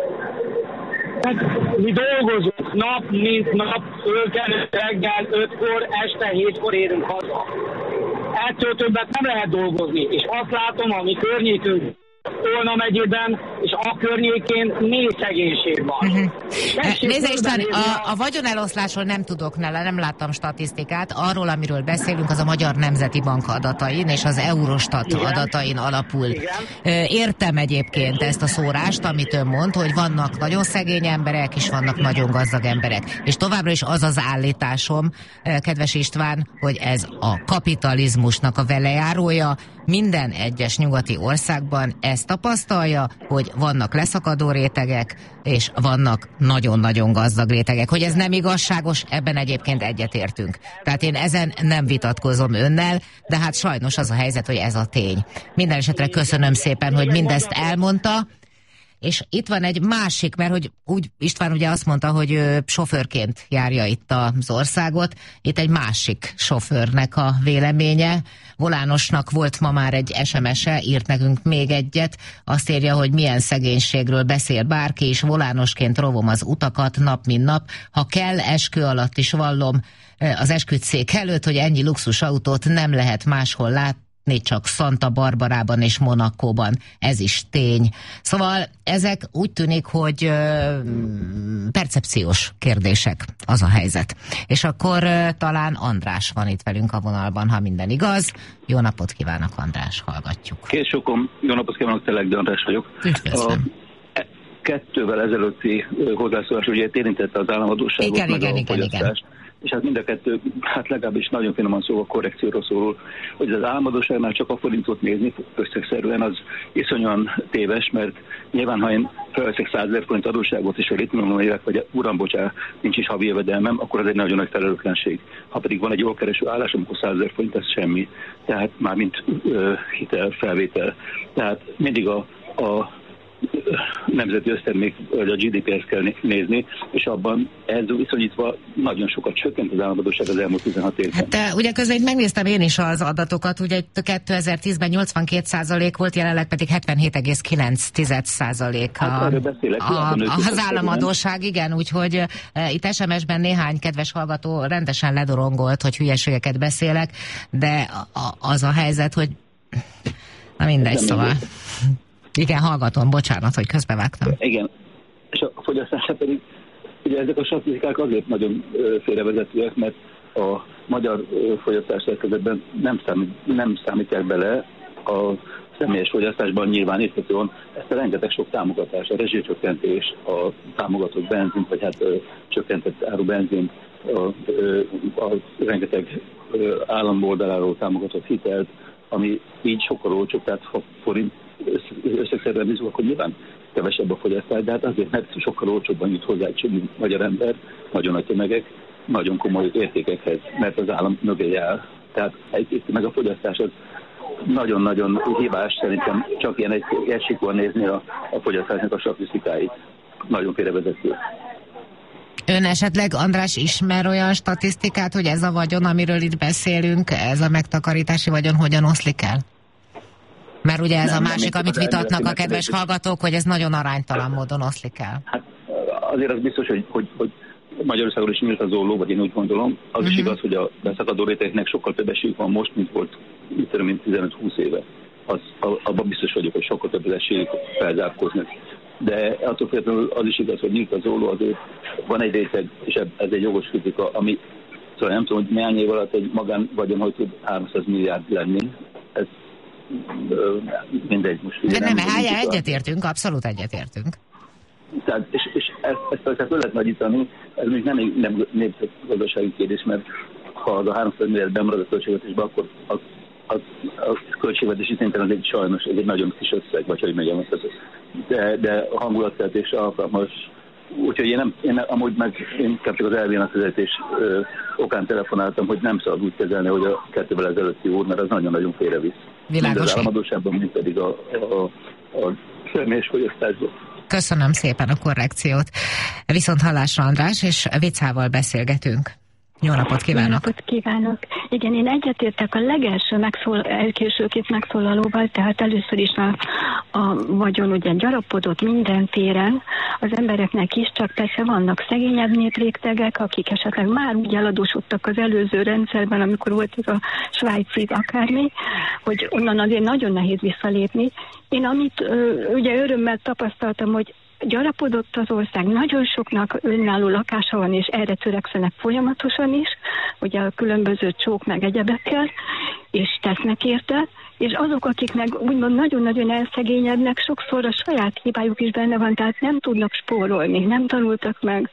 Mi dolgozunk nap, mint nap, fölkelő reggel 5-kor, este 7-kor érünk haza. Ettől többet nem lehet dolgozni, és azt látom, ami környékünk Tolna megyében, és a környékén mély szegénység van. Nézd István, a vagyoneloszlásról nem tudok, nem láttam statisztikát. Arról, amiről beszélünk, az a Magyar Nemzeti Bank adatain és az Eurostat adatain alapul. Értem egyébként ezt a szórást, amit ön mond, hogy vannak nagyon szegény emberek, és vannak nagyon gazdag emberek. És továbbra is az az állításom, kedves István, hogy ez a kapitalizmusnak a velejárója. Minden egyes nyugati országban ezt tapasztalja, hogy vannak leszakadó rétegek, és vannak nagyon-nagyon gazdag rétegek. Hogy ez nem igazságos, ebben egyébként egyetértünk. Tehát én ezen nem vitatkozom önnel, de hát sajnos az a helyzet, hogy ez a tény. Minden esetre köszönöm szépen, hogy mindezt elmondta. És itt van egy másik, mert hogy úgy István ugye azt mondta, hogy sofőrként járja itt az országot. Itt egy másik sofőrnek a véleménye. Volánosnak volt ma már egy SMS-e, írt nekünk még egyet. Azt írja, hogy milyen szegénységről beszél bárki, és volánosként rovom az utakat nap mint nap. Ha kell, eskü alatt is vallom az esküdtszék előtt, hogy ennyi luxusautót nem lehet máshol látni, csak Santa Barbarában és Monacóban. Ez is tény. Szóval ezek úgy tűnik, hogy percepciós kérdések, az a helyzet. És akkor talán András van itt velünk a vonalban, ha minden igaz. Jó napot kívánok, András, hallgatjuk. Késokom, jó napot kívánok, Telegdi András vagyok. Üdvözlöm. 2-vel ezelőtti hozzászólás ugye érintette az államadósságot, meg a fogyasztást. és hát mind a kettő, hát legalábbis nagyon finoman szóval korrekcióról szól, hogy az államadóságnál csak a forintot nézni összegszerűen az iszonyan téves, mert nyilván, ha én felveszek 100 000 forint adósságot, és itt mondom évek, vagy uram, bocsánat, nincs is havi jövedelmem, akkor az egy nagyon nagy felelőtlenség. Ha pedig van egy jól kereső állás, akkor 100 000 forint, ez semmi. Tehát már mint hitel, felvétel. Tehát mindig a nemzeti össztermék, vagy a GDP-hez kell nézni, és abban ez viszonyítva nagyon sokat csökkent az államadósság az elmúlt 16 évben. Hát ugye közben itt megnéztem én is az adatokat, ugye 2010-ben 82% volt, jelenleg pedig 77,9% az államadósság, igen, úgyhogy itt SMS-ben néhány kedves hallgató rendesen ledorongolt, hogy hülyeségeket beszélek, de az a helyzet, hogy na mindegy, szóval... Igen, hallgatom, bocsánat, hogy közbevágtam. Igen, és a fogyasztásra pedig, ugye ezek a statisztikák azért nagyon félrevezetőek, mert a magyar fogyasztás szerkezetben nem számítják bele a személyes fogyasztásban nyilván érthetően ezt a rengeteg sok támogatás, a rezsicsökkentés, a támogatott benzint, vagy hát csökkentett áru benzint, a rengeteg állam oldaláról támogatott hitelt, ami így sokkal olcsóbb, tehát forint összegszerűen nézzük, akkor nyilván kevesebb a fogyasztás, de hát azért, mert sokkal olcsóbban jut hozzá egy magyar ember, nagyon nagy tömegek, nagyon komoly értékekhez, mert az állam mögé áll. Tehát meg a fogyasztás az nagyon-nagyon hibás, szerintem csak ilyen egységúan nézni a fogyasztásnak a statisztikáit. Nagyon félrevezető. Ön esetleg, András, ismer olyan statisztikát, hogy ez a vagyon, amiről itt beszélünk, ez a megtakarítási vagyon hogyan oszlik el? Mert ugye ez a másik, amit vitatnak a kedves hallgatók, hogy ez nagyon aránytalan módon oszlik el. Hát azért az biztos, hogy Magyarországon is nyílt az olló, vagy én úgy gondolom. Az is igaz, hogy a beszakadó rétegnek sokkal több esélyük van most, mint volt mint 15-20 éve. Abban biztos vagyok, hogy sokkal több esélyük felzárkóznak. De attól függetlenül az is igaz, hogy nyílt az olló, azért van egy réteg, és ez egy jogos kritika, ami szóval nem tudom, hogy néhány év alatt egy magánvagyon hogy tud 300 milliárd lenni. Ez mindegy most. De nem, egyetértünk, abszolút egyetértünk. Tehát, és ezt föl lehet nagyítani, ez még nem népgazdasági kérdés, mert ha az a 300 milliárd bemarad a költségvetésbe, akkor a költségvetési szinten az egy sajnos, ez egy nagyon kis összeg, vagy hogy megyem ezt, de a hangulatkeltés alkalmas. Úgyhogy én amúgy én csak az elvének vezetés okán telefonáltam, hogy nem szabad úgy kezelni, hogy a 2 évvel ezelőtti úr, mert az nagyon-nagyon félrevisz. Mind az államadóságban, mind pedig a személyes fogyasztásban. Köszönöm szépen a korrekciót. Viszont hallásra, András, és Vicával beszélgetünk. Jó napot kívánok! Jó napot kívánok! Igen, én egyetértek a legelső elkésőképp megszólalóval, tehát először is a vagyon ugye gyarapodott minden téren, az embereknek is, csak persze vannak szegényebb néprétegek, akik esetleg már úgy eladósodtak az előző rendszerben, amikor volt ez a svájci akármi, hogy onnan azért nagyon nehéz visszalépni. Én amit ugye örömmel tapasztaltam, hogy gyarapodott az ország, nagyon soknak önálló lakása van, és erre törekszenek folyamatosan is, ugye a különböző csók meg egyebekkel, és tesznek érte, és azok, akik meg úgymond nagyon-nagyon elszegényednek, sokszor a saját hibájuk is benne van, tehát nem tudnak spórolni, nem tanultak meg,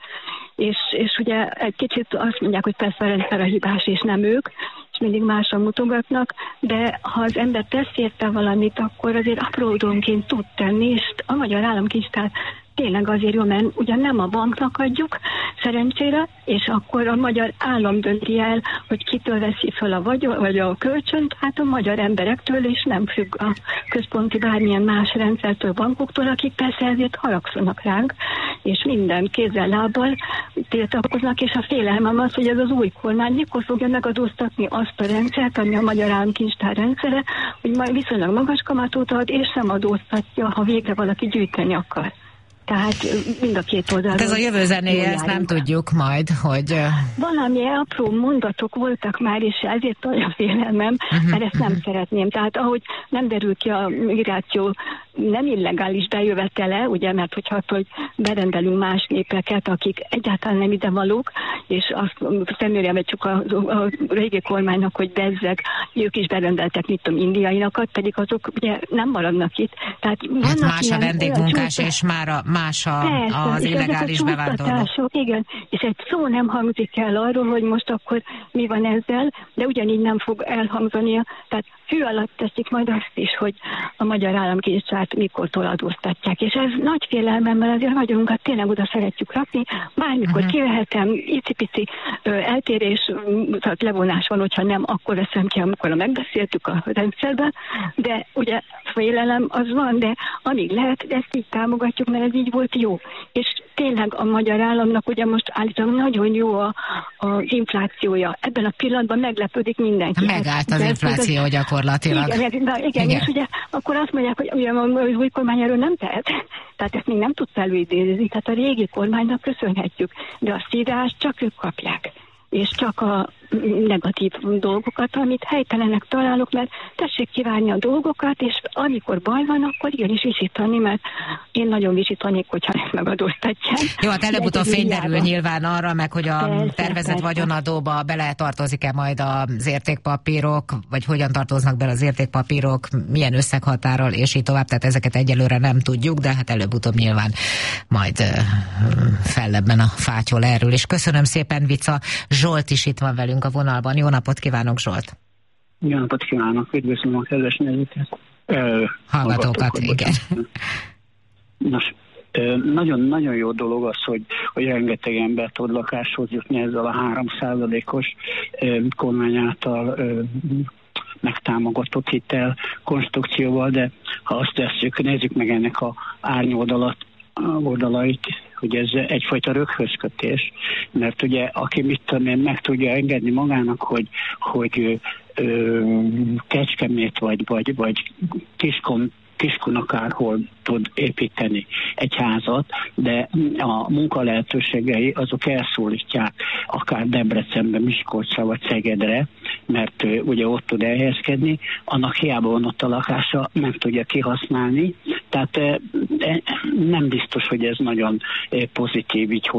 és ugye egy kicsit azt mondják, hogy persze a rendszer a hibás, és nem ők, és mindig másra mutogatnak, de ha az ember tesz érte valamit, akkor azért apródonként tud tenni, és a magyar államkincstár tényleg azért jó, mert ugyan nem a banknak adjuk, szerencsére, és akkor a magyar állam dönti el, hogy kitől veszi fel a vagyon, vagy a kölcsönt, hát a magyar emberektől, és nem függ a központi bármilyen más rendszertől, bankoktól, akik persze ezért haragszanak ránk, és minden kézzel-lábbal tiltakoznak, és a félelmem az, hogy ez az új kormány mikor fogja megadóztatni azt a rendszert, ami a magyar államkincstár rendszere, hogy majd viszonylag magas kamatot ad, és nem adóztatja, ha végre valaki gyűjteni akar. Tehát mind a két oldalról. Ez a jövő zenéje, ezt nem tudjuk majd, hogy... Valami apró mondatok voltak már, és ezért olyan félelmem, mert ezt nem szeretném. Tehát ahogy nem derül ki a migráció nem illegális bejövetele, ugye, mert hogyha hogy berendelünk más népeket, akik egyáltalán nem ide valók, és azt szemlélem csak a régi kormánynak, hogy bezzeg, ők is berendeltek, mit tudom, indiainakat, pedig azok ugye nem maradnak itt. Tehát hát más a vendégmunkás, és más az illegális bevándorló. Igen, és egy szó nem hangzik el arról, hogy most akkor mi van ezzel, de ugyanígy nem fog elhangzani. Tehát fű alatt teszik majd azt is, hogy a magyar államkincstárát mikortól adóztatják. És ez nagy félelmemmel azért a magyarunkat tényleg oda szeretjük rakni, bármikor kivehetem, icipici eltérés, tehát levonás van, hogyha nem, akkor veszem ki, amikor megbeszéltük a rendszerben, de ugye félelem az van, de amíg lehet, de ezt így támogatjuk, mert ez így volt jó. És tényleg a magyar államnak ugye most állítólag nagyon jó az inflációja. Ebben a pillanatban meglepődik mindenki. Megállt az infláció gyakorlatilag. Igen, és ugye akkor azt mondják, hogy ugye az új kormány erről nem tehet. Tehát ezt még nem tudsz előidézni. Tehát a régi kormánynak köszönhetjük. De a szírást csak ők kapják. És csak a negatív dolgokat, amit helytelenek találok, mert tessék kivárni a dolgokat, és amikor baj van, akkor igenis visítani, mert én nagyon visítanék, hogyha ezt megadóztatják. Jó, hát előbb-utóbb fényderül nyilván arra, meg hogy a tervezett vagyonadóba beletartozik-e majd az értékpapírok, vagy hogyan tartoznak bele az értékpapírok, milyen összeghatárral, és így tovább, tehát ezeket egyelőre nem tudjuk, de hát előbb-utóbb nyilván majd fellebben a fátyol erről. És köszönöm szépen, Vica. Zsolt is itt van velünk a vonalban. Jó napot kívánok, Zsolt! Jó napot kívánok! Üdvözlöm a kedves nézőket! Hallgatókat, igen. Nos, nagyon-nagyon jó dolog az, hogy rengeteg ember tud lakáshoz jutni ezzel a 3%-os kormány által megtámogatott hitel konstrukcióval, de ha azt tesszük, nézzük meg ennek a árnyoldalait, hogy ez egyfajta röghözkötés, mert ugye aki mit tudom én, meg tudja engedni magának, hogy Kecskemét vagy Kiskun akárhol tud építeni egy házat, de a munkalehetőségei azok elszólítják akár Debrecenbe, Miskolcra vagy Szegedre, mert ugye ott tud elhelyezkedni, annak hiába van ott a lakása, nem tudja kihasználni, tehát nem biztos, hogy ez nagyon pozitív, így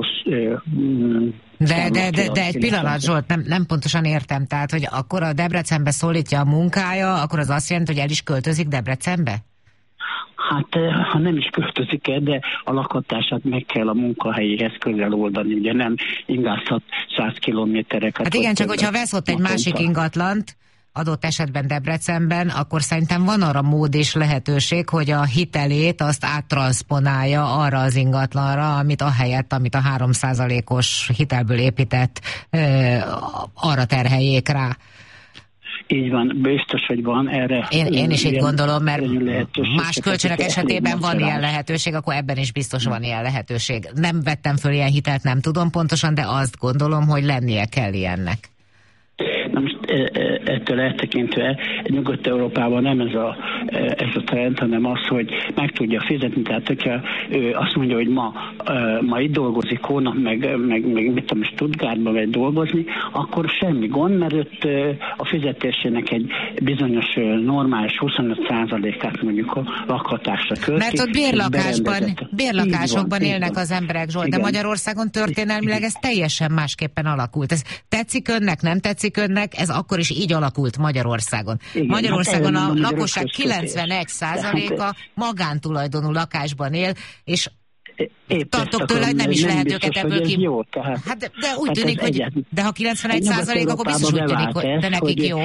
De egy pillanat, Zsolt, nem pontosan értem, tehát, hogy akkor a Debrecenbe szólítja a munkája, akkor az azt jelenti, hogy el is költözik Debrecenbe? Hát, ha nem is költözik el, de a lakhatását meg kell a munkahelyéhez közel oldani, ugye nem ingázhat 100 kilométereket. Hát igen, csak hogyha vesz ott egy másik ingatlant, adott esetben Debrecenben, akkor szerintem van arra mód és lehetőség, hogy a hitelét azt áttranszponálja arra az ingatlanra, amit ahelyett, amit a 3%-os hitelből épített, arra terheljék rá. Így van, biztos, hogy van erre. Én is így gondolom, mert más kölcsönök esetében van ilyen lehetőség, akkor ebben is biztos van ilyen lehetőség. Nem vettem föl ilyen hitelt, nem tudom pontosan, de azt gondolom, hogy lennie kell ilyennek. Na most ettől eltekintve Nyugat-Európában nem ez a trend, hanem az, hogy meg tudja fizetni. Tehát, hogyha ő azt mondja, hogy ma itt dolgozik, hónap meg mit tudom, Stuttgartban megy dolgozni, akkor semmi gond, mert ott a fizetésének egy bizonyos normális 25%-át mondjuk a lakhatásra költi. Mert ott bérlakásokban élnek az emberek, Zsolt, de Magyarországon történelmileg ez teljesen másképpen alakult. Ez tetszik önnek, nem tetszik önnek, ez akkor is így alakult Magyarországon. Igen, Magyarországon a lakosság 91%-a magántulajdonú lakásban él, és tartok tőle, hogy nem is lehet őket ebből ki... Jó, tehát, hát de úgy tűnik, hogy de ha 91%, akkor biztos úgy tűnik, hogy de nekik jó.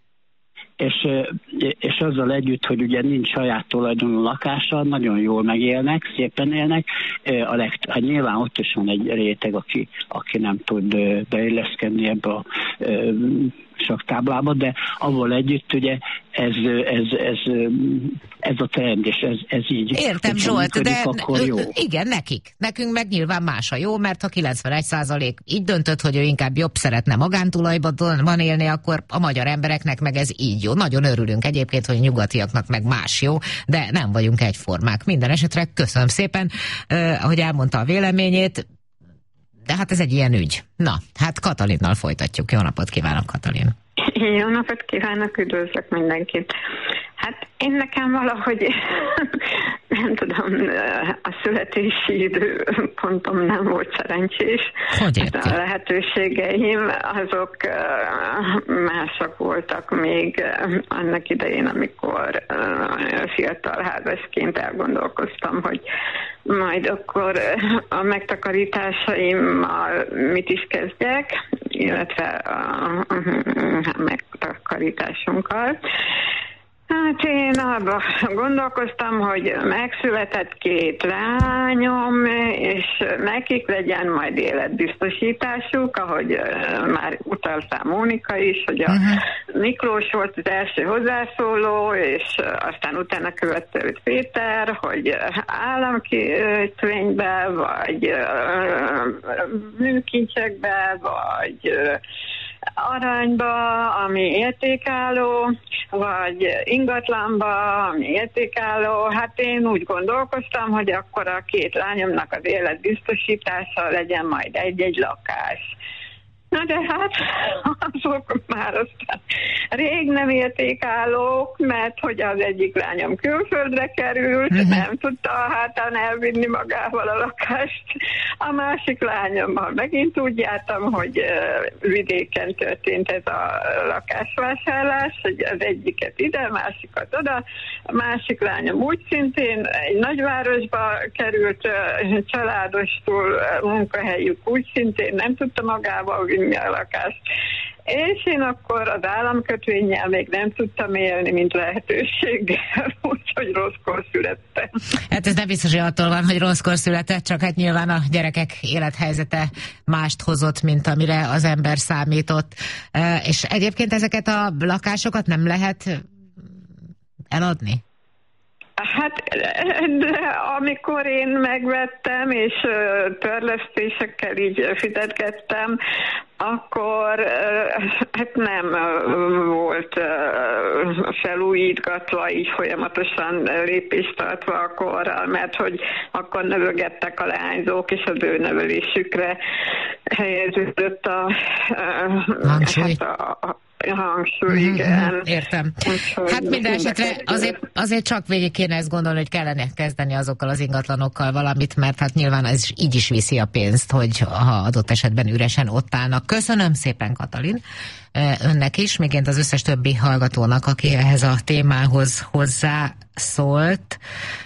És azzal együtt, hogy ugye nincs saját tulajdonú lakása, nagyon jól megélnek, szépen élnek. Hát nyilván ott is van egy réteg, aki nem tud beilleszkedni ebbe a saktáblába, de avval együtt ugye ez a trend, és ez így. Értem, Zsolt, de igen, nekünk meg nyilván más a jó, mert ha 91% így döntött, hogy ő inkább jobb szeretne magántulajban élni, akkor a magyar embereknek meg ez így jó. Nagyon örülünk egyébként, hogy nyugatiaknak meg más jó, de nem vagyunk egyformák. Minden esetre köszönöm szépen, hogy elmondta a véleményét, de hát ez egy ilyen ügy. Na, hát Katalinnal folytatjuk. Jó napot kívánok, Katalin! Jó napot kívánok, üdvözlök mindenkit! Hát én nekem valahogy, nem tudom, a születési időpontom nem volt szerencsés. Hát a lehetőségeim azok mások voltak még annak idején, amikor fiatal házasként elgondolkoztam, hogy majd akkor a megtakarításaimmal mit is kezdjek, illetve a megtakarításunkkal. Hát én abban gondolkoztam, hogy megszületett 2 lányom, és nekik legyen majd életbiztosításuk, ahogy már utaltál Mónika is, hogy a Miklós volt az első hozzászóló, és aztán utána követte őt Péter, hogy államkötvénybe, vagy műkincsekbe, vagy aranyba, ami értékálló, vagy ingatlanba, ami értékálló. Hát én úgy gondolkoztam, hogy akkor a 2 lányomnak az életbiztosítása legyen majd egy-egy lakás. Na de hát azok már aztán rég nem értékállók, mert hogy az egyik lányom külföldre került, nem tudta a hátán elvinni magával a lakást. A másik lányommal megint úgy jártam, hogy vidéken történt ez a lakásvásárlás, hogy az egyiket ide, a másikat oda. A másik lányom úgy szintén egy nagyvárosba került, családostul munkahelyük úgy szintén nem tudta magával vinni a lakást. És én akkor az államkötvénnyel még nem tudtam élni, mint lehetőséggel, úgyhogy rosszkor születtem. Hát ez nem biztos, hogy attól van, hogy rosszkor született, csak hát nyilván a gyerekek élethelyzete mást hozott, mint amire az ember számított. És egyébként ezeket a lakásokat nem lehet eladni? Hát, de amikor én megvettem, és törlesztésekkel így fizetgettem, akkor hát nem volt felújítgatva, így folyamatosan lépést tartva a korral, mert hogy akkor növögettek a leányzók, és az ő nevelésükre helyeződött a hangsúly. Hangsúly, igen. Értem. Hát minden esetre azért csak végig kéne ezt gondolni, hogy kellene kezdeni azokkal az ingatlanokkal valamit, mert hát nyilván ez így is viszi a pénzt, hogy ha adott esetben üresen ott állnak. Köszönöm szépen, Katalin, önnek is, még az összes többi hallgatónak, aki ehhez a témához hozzászólt.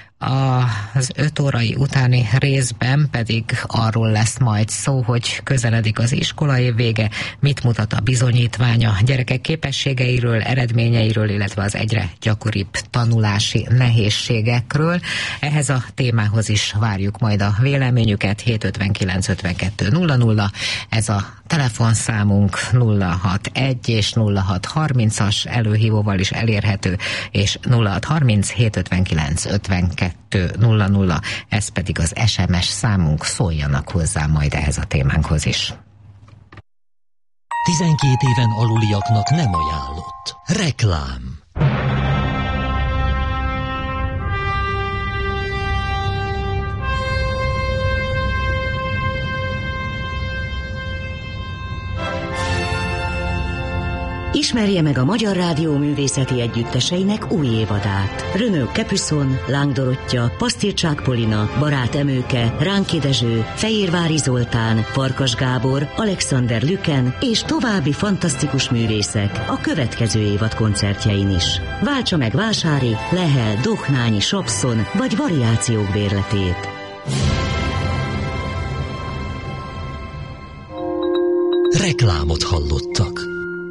Az 5 órai utáni részben pedig arról lesz majd szó, hogy közeledik az iskolai vége, mit mutat a bizonyítvány a gyerekek képességeiről, eredményeiről, illetve az egyre gyakoribb tanulási nehézségekről. Ehhez a témához is várjuk majd a véleményüket. 759 52 00, ez a telefonszámunk 061 és 0630-as előhívóval is elérhető, és 0630 759 52 00, ez pedig az SMS számunk, szóljanak hozzá majd ehhez a témánkhoz is. 12 éven aluliaknak nem ajánlott. Reklám. Ismerje meg a Magyar Rádió művészeti együtteseinek új évadát. Renaud Capuçon, Láng Dorottya, Pasztircsák Polina, Barát Emőke, Ránki Dezső, Fejérvári Zoltán, Farkas Gábor, Alexander Lüken és további fantasztikus művészek a következő évad koncertjein is. Váltsa meg Vásári, Lehel, Dohnányi, Sapszon vagy variációk bérletét. Reklámot hallottak.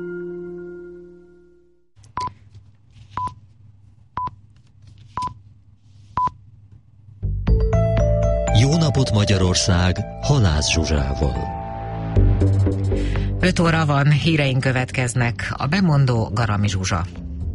Jó napot Magyarország, Halász Zsuzsával. 5 óra van, híreink következnek. A bemondó Garami Zsuzsa.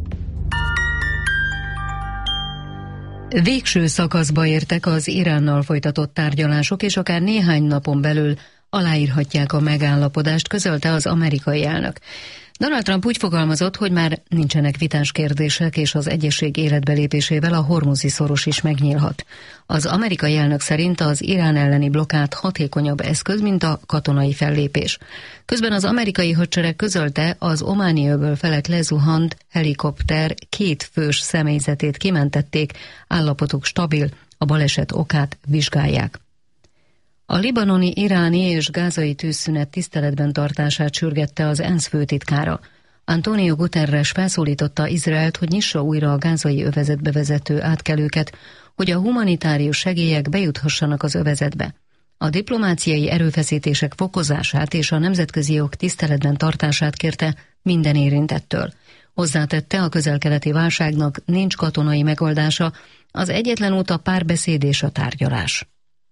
Végső szakaszba értek az Iránnal folytatott tárgyalások, és akár néhány napon belül aláírhatják a megállapodást, közölte az amerikai elnök. Donald Trump úgy fogalmazott, hogy már nincsenek vitás kérdések, és az egyezség életbelépésével a Hormuzi szoros is megnyílhat. Az amerikai elnök szerint az Irán elleni blokkád hatékonyabb eszköz, mint a katonai fellépés. Közben az amerikai hadsereg közölte, az Ománi-öböl felett lezuhant helikopter 2 fős személyzetét kimentették, állapotuk stabil, a baleset okát vizsgálják. A libanoni, iráni és gázai tűzszünet tiszteletben tartását sürgette az ENSZ főtitkára. Antonio Guterres felszólította Izraelt, hogy nyissa újra a gázai övezetbe vezető átkelőket, hogy a humanitárius segélyek bejuthassanak az övezetbe. A diplomáciai erőfeszítések fokozását és a nemzetközi jog tiszteletben tartását kérte minden érintettől. Hozzátette, a közel-keleti válságnak nincs katonai megoldása, az egyetlen út a párbeszéd és a tárgyalás.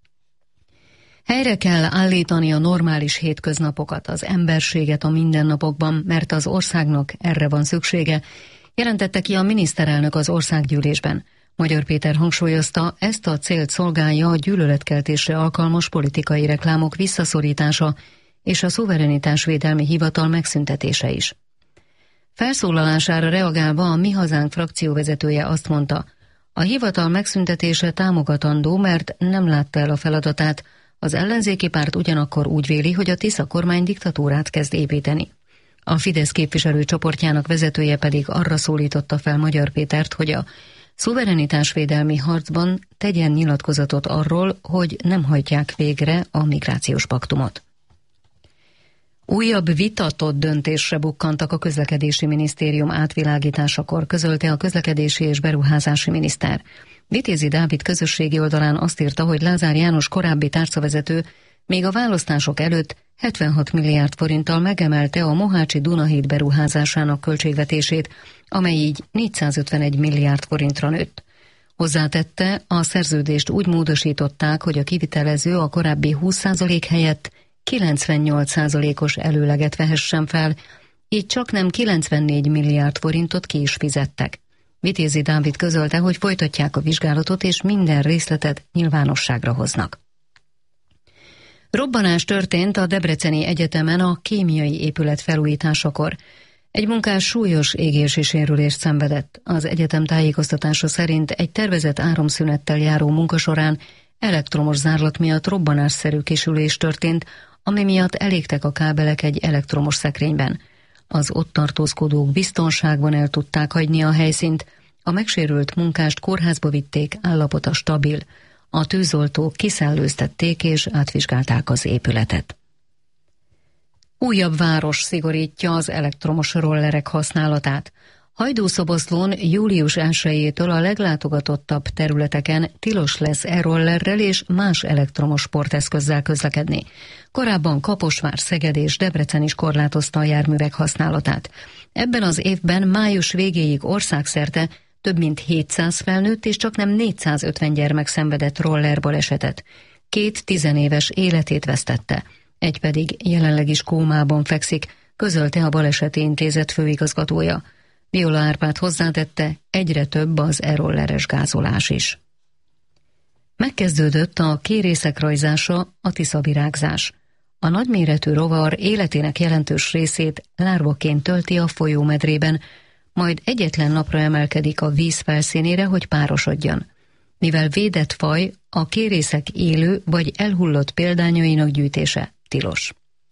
Helyre kell állítani a normális hétköznapokat, az emberséget a mindennapokban, mert az országnak erre van szüksége, jelentette ki a miniszterelnök az országgyűlésben. Magyar Péter hangsúlyozta, ezt a célt szolgálja a gyűlöletkeltésre alkalmas politikai reklámok visszaszorítása és a szuverenitásvédelmi hivatal megszüntetése is. Felszólalására reagálva a Mi Hazánk frakcióvezetője azt mondta, a hivatal megszüntetése támogatandó, mert nem látta el a feladatát, az ellenzéki párt ugyanakkor úgy véli, hogy a Tisza kormány diktatúrát kezd építeni. A Fidesz képviselőcsoportjának vezetője pedig arra szólította fel Magyar Pétert, hogy a szuverenitásvédelmi harcban tegyen nyilatkozatot arról, hogy nem hajtják végre a migrációs paktumot. Újabb vitatott döntésre bukkantak a közlekedési minisztérium átvilágításakor, közölte a közlekedési és beruházási miniszter. Vitézi Dávid közösségi oldalán azt írta, hogy Lázár János korábbi tárcavezető még a választások előtt 76 milliárd forinttal megemelte a Mohácsi Dunahíd beruházásának költségvetését, amely így 451 milliárd forintra nőtt. Hozzátette, a szerződést úgy módosították, hogy a kivitelező a korábbi 20% helyett 98%-os előleget vehessen fel, így csaknem 94 milliárd forintot ki is fizettek. Vitézi Dávid közölte, hogy folytatják a vizsgálatot és minden részletet nyilvánosságra hoznak. Robbanás történt a Debreceni Egyetemen a kémiai épület felújításakor. Egy munkás súlyos égési sérülést szenvedett. Az egyetem tájékoztatása szerint egy tervezett áramszünettel járó munka során elektromos zárlat miatt robbanásszerű kisülés történt, ami miatt elégtek a kábelek egy elektromos szekrényben. Az ott tartózkodók biztonságban el tudták hagyni a helyszínt, a megsérült munkást kórházba vitték, állapota stabil. A tűzoltók kiszellőztették és átvizsgálták az épületet. Újabb város szigorítja az elektromos rollerek használatát. Hajdúszoboszlón július 1-től a leglátogatottabb területeken tilos lesz e-rollerrel és más elektromos sporteszközzel közlekedni. Korábban Kaposvár, Szeged és Debrecen is korlátozta a járművek használatát. Ebben az évben május végéig országszerte több mint 700 felnőtt és csaknem 450 gyermek szenvedett rollerbalesetet. 2 tizenéves életét vesztette, egy pedig jelenleg is kómában fekszik, közölte a Baleseti Intézet főigazgatója. Viola Árpád hozzátette, egyre több az e-rolleres gázolás is. Megkezdődött a kérészek rajzása, a tiszavirágzás. A nagyméretű rovar életének jelentős részét lárvaként tölti a folyómedrében, majd egyetlen napra emelkedik a víz felszínére, hogy párosodjon. Mivel védett faj, a kérészek élő vagy elhullott példányainak gyűjtése tilos.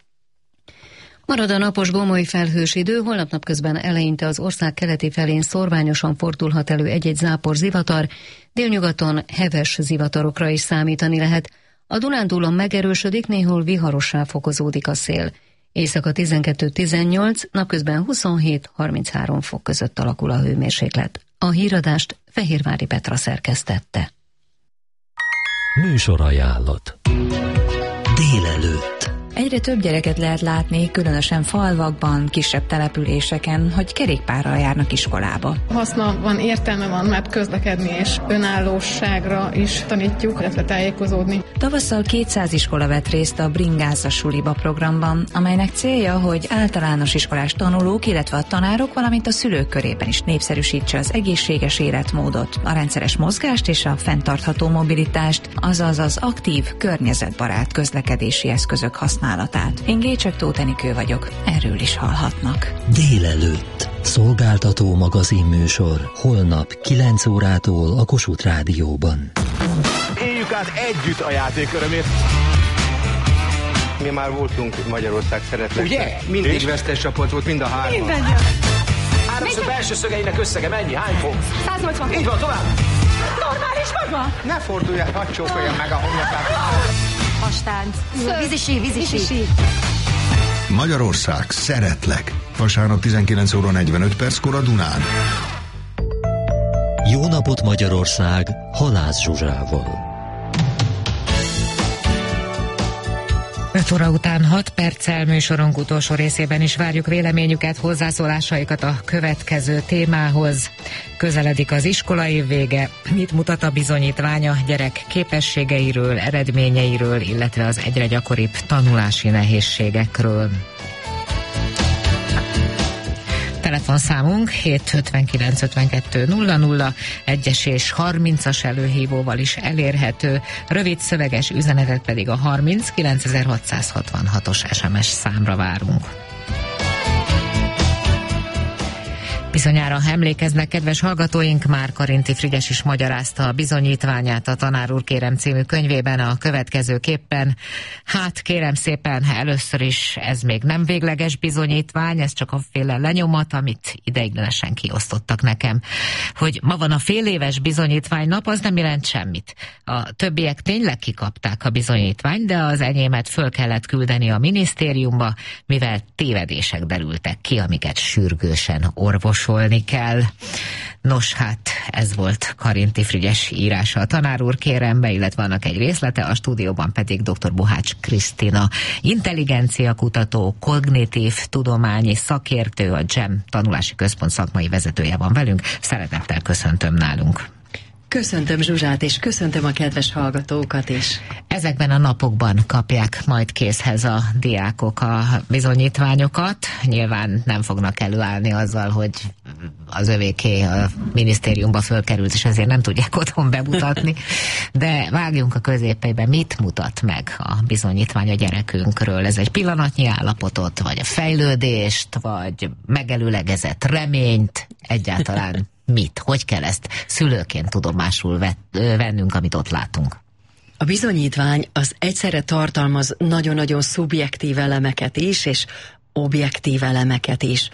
Marad a napos gomoly felhős idő, holnap napközben eleinte az ország keleti felén szorványosan fordulhat elő egy-egy zápor zivatar, délnyugaton heves zivatarokra is számítani lehet. A Dunántúlon megerősödik, néhol viharossá fokozódik a szél. Éjszaka 12-18, napközben 27-33 fok között alakul a hőmérséklet. A híradást Fehérvári Petra szerkesztette. Műsorajánlat. Délelőtt. Egyre több gyereket lehet látni, különösen falvakban, kisebb településeken, hogy kerékpárral járnak iskolába. Haszna van, értelme van, mert közlekedni és önállóságra is tanítjuk, illetve tájékozódni. Tavasszal 200 iskola vett részt a Bringázza Suliba programban, amelynek célja, hogy általános iskolás tanulók, illetve a tanárok, valamint a szülők körében is népszerűsítse az egészséges életmódot, a rendszeres mozgást és a fenntartható mobilitást, azaz az aktív, környezetbarát közlekedési eszközök használatát. Én Gécsek Tóth Enikő vagyok, erről is hallhatnak. Délelőtt. Szolgáltató magazinműsor. Holnap 9 órától a Kossuth Rádióban. Éljük át együtt a játék örömét. Mi már voltunk Magyarország szeretnek. Ugye? Mindig vesztes csapat volt, mind a hárman. Mindennyian. Háromszög belső szögeinek összege mennyi? Hány fok? 180. Így van, tovább. Normális maga? Ne forduljál, hadd csókoljam meg a homlokát. Hastánc. Vízisi. Magyarország, szeretlek. Vasárnap 19 óra 45 perckor a Dunán. Jó napot Magyarország, Halász Zsuzsával. 5 óra után 6 perccel műsorunk utolsó részében is várjuk véleményüket, hozzászólásaikat a következő témához. Közeledik az iskolaév vége, mit mutat a bizonyítvány a gyerek képességeiről, eredményeiről, illetve az egyre gyakoribb tanulási nehézségekről. Telefonszámunk 759 52 00, 1-es és 30-as előhívóval is elérhető, rövid szöveges üzenetet pedig a 39666-os SMS számra várunk. Bizonyára emlékeznek, kedves hallgatóink, már Karinti Frigyes is magyarázta a bizonyítványát a Tanár úr kérem című könyvében a következőképpen. Hát kérem szépen, először is ez még nem végleges bizonyítvány, ez csak a féle lenyomat, amit ideiglenesen kiosztottak nekem. Hogy ma van a féléves bizonyítványnap, az nem jelent semmit. A többiek tényleg kikapták a bizonyítványt, de az enyémet föl kellett küldeni a minisztériumba, mivel tévedések derültek ki, amiket sürgősen orvosolni kell. Nos, hát ez volt Karinti Frigyes írása a Tanár úr kérembe, illetve annak egy részlete, a stúdióban pedig dr. Buhács Krisztina, intelligenciakutató, kognitív tudományi szakértő, a GEM tanulási központ szakmai vezetője van velünk. Szeretettel köszöntöm nálunk. Köszöntöm Zsuzsát, és köszöntöm a kedves hallgatókat is. Ezekben a napokban kapják majd készhez a diákok a bizonyítványokat. Nyilván nem fognak előállni azzal, hogy az övéké a minisztériumba fölkerült, és ezért nem tudják otthon bemutatni. De vágjunk a középébe, mit mutat meg a bizonyítvány a gyerekünkről? Ez egy pillanatnyi állapotot, vagy a fejlődést, vagy megelőlegezett reményt, egyáltalán mit? Hogy kell ezt szülőként tudomásul vennünk, amit ott látunk? A bizonyítvány az egyszerre tartalmaz nagyon-nagyon szubjektív elemeket is, és objektív elemeket is.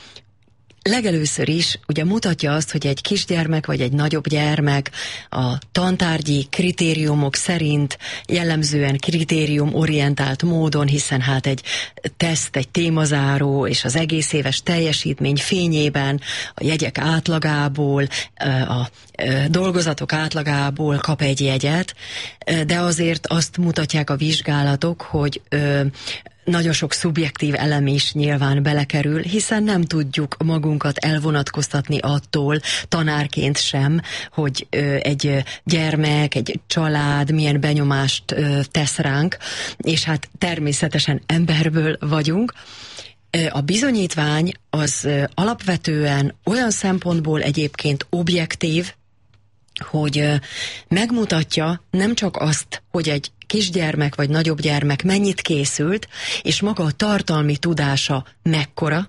Legelőször is ugye mutatja azt, hogy egy kisgyermek vagy egy nagyobb gyermek a tantárgyi kritériumok szerint jellemzően kritériumorientált módon, hiszen hát egy teszt, egy témazáró és az egész éves teljesítmény fényében a jegyek átlagából, a dolgozatok átlagából kap egy jegyet, de azért azt mutatják a vizsgálatok, hogy nagyon sok szubjektív elem is nyilván belekerül, hiszen nem tudjuk magunkat elvonatkoztatni attól, tanárként sem, hogy egy gyermek, egy család milyen benyomást tesz ránk, és hát természetesen emberből vagyunk. A bizonyítvány az alapvetően olyan szempontból egyébként objektív, hogy megmutatja nem csak azt, hogy egy kisgyermek vagy nagyobb gyermek mennyit készült, és maga a tartalmi tudása mekkora,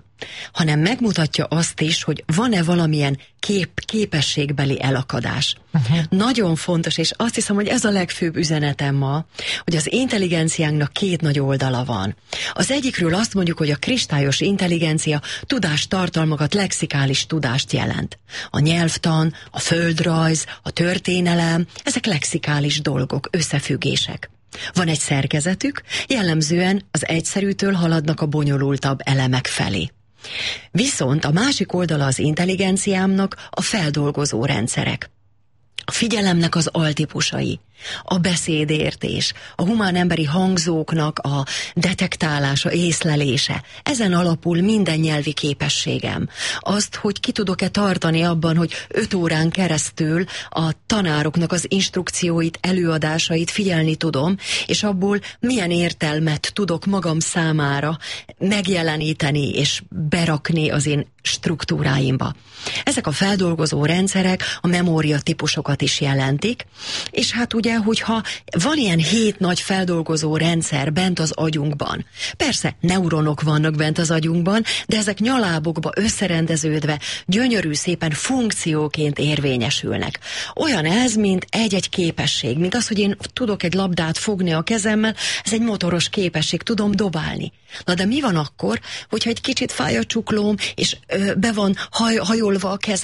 hanem megmutatja azt is, hogy van-e valamilyen képességbeli elakadás. Nagyon fontos, és azt hiszem, hogy ez a legfőbb üzenetem ma, hogy az intelligenciánknak két nagy oldala van. Az egyikről azt mondjuk, hogy a kristályos intelligencia tudástartalmakat, lexikális tudást jelent. A nyelvtan, a földrajz, a történelem, ezek lexikális dolgok, összefüggések. Van egy szerkezetük, jellemzően az egyszerűtől haladnak a bonyolultabb elemek felé. Viszont a másik oldala az intelligenciámnak a feldolgozó rendszerek. A figyelemnek az altípusai, a beszédértés, a humán emberi hangzóknak a detektálása, észlelése. Ezen alapul minden nyelvi képességem. Azt, hogy ki tudok-e tartani abban, hogy 5 órán keresztül a tanároknak az instrukcióit, előadásait figyelni tudom, és abból milyen értelmet tudok magam számára megjeleníteni és berakni az én struktúráimba. Ezek a feldolgozó rendszerek a memória típusokat is jelentik, és hát ugye, hogyha van ilyen 7 nagy feldolgozó rendszer bent az agyunkban, persze neuronok vannak bent az agyunkban, de ezek nyalábokba összerendeződve gyönyörű szépen funkcióként érvényesülnek. Olyan ez, mint egy-egy képesség, mint az, hogy én tudok egy labdát fogni a kezemmel, ez egy motoros képesség, tudom dobálni. Na de mi van akkor, hogyha egy kicsit fáj a csuklóm, és be van hajolva a kezem?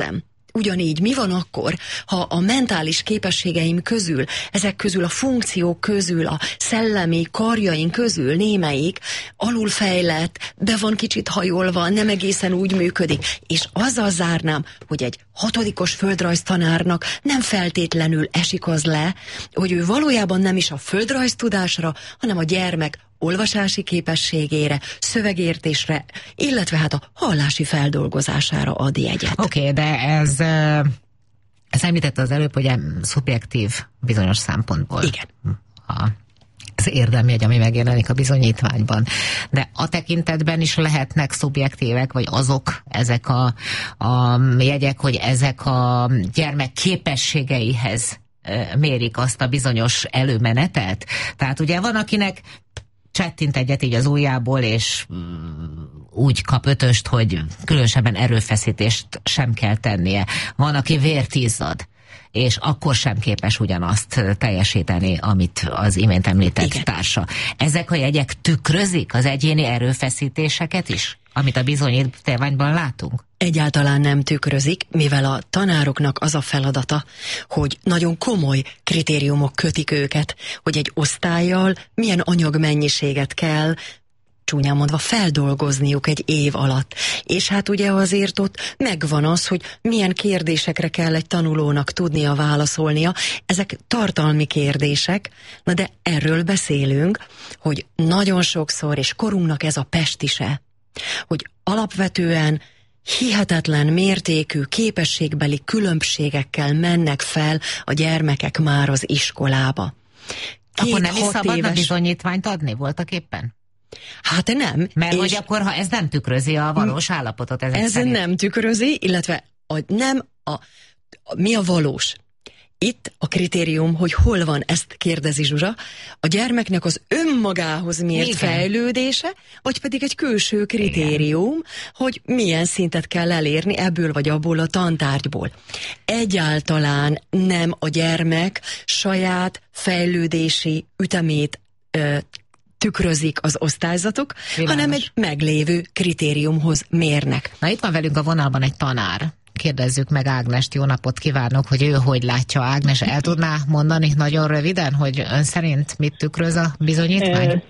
ugyanígy mi van akkor, ha a mentális képességeim közül, ezek közül a funkciók közül, a szellemi karjaink közül némelyik alulfejlett, be van kicsit hajolva, nem egészen úgy működik, és azzal zárnám, hogy egy 6. földrajztanárnak nem feltétlenül esik az le, hogy ő valójában nem is a földrajztudásra, hanem a gyermek olvasási képességére, szövegértésre, illetve hát a hallási feldolgozására ad jegyet. Oké, de ez említette az előbb, hogy szubjektív bizonyos szempontból. Igen. Az érdemjegy, ami megjelenik a bizonyítványban. De a tekintetben is lehetnek szubjektívek, vagy ezek a jegyek, hogy ezek a gyermek képességeihez mérik azt a bizonyos előmenetet. Tehát ugye van, akinek csettint egyet így az ujjából, és úgy kap 5-öst, hogy különösebben erőfeszítést sem kell tennie. Van, aki vért izzad, és akkor sem képes ugyanazt teljesíteni, amit az imént említett társa. Ezek a jegyek tükrözik az egyéni erőfeszítéseket is, amit a bizonyítványban látunk? Egyáltalán nem tükrözik, mivel a tanároknak az a feladata, hogy nagyon komoly kritériumok kötik őket, hogy egy osztállyal milyen anyagmennyiséget kell, csúnyán mondva, feldolgozniuk egy év alatt. És hát ugye azért ott megvan az, hogy milyen kérdésekre kell egy tanulónak tudnia válaszolnia. Ezek tartalmi kérdések, na de erről beszélünk, hogy nagyon sokszor, és korunknak ez a pestise, hogy alapvetően hihetetlen mértékű képességbeli különbségekkel mennek fel a gyermekek már az iskolába. Akkor nem is szabadna bizonyítványt adni voltak éppen? Hát nem. Mert hogy akkor, ha ez nem tükrözi a valós állapotot ezek ez szerint. Nem tükrözi, illetve mi a valós? Itt a kritérium, hogy hol van, ezt kérdezi Zsuzsa, a gyermeknek az önmagához mért fejlődése, vagy pedig egy külső kritérium, hogy milyen szintet kell elérni ebből vagy abból a tantárgyból. Egyáltalán nem a gyermek saját fejlődési ütemét tükrözik az osztályzatok, hanem egy meglévő kritériumhoz mérnek. Na, itt van velünk a vonalban egy tanár. Kérdezzük meg Ágnest, jó napot kívánok, hogy ő hogy látja. Ágnes, el tudná mondani nagyon röviden, hogy ön szerint mit tükröz a bizonyítvány?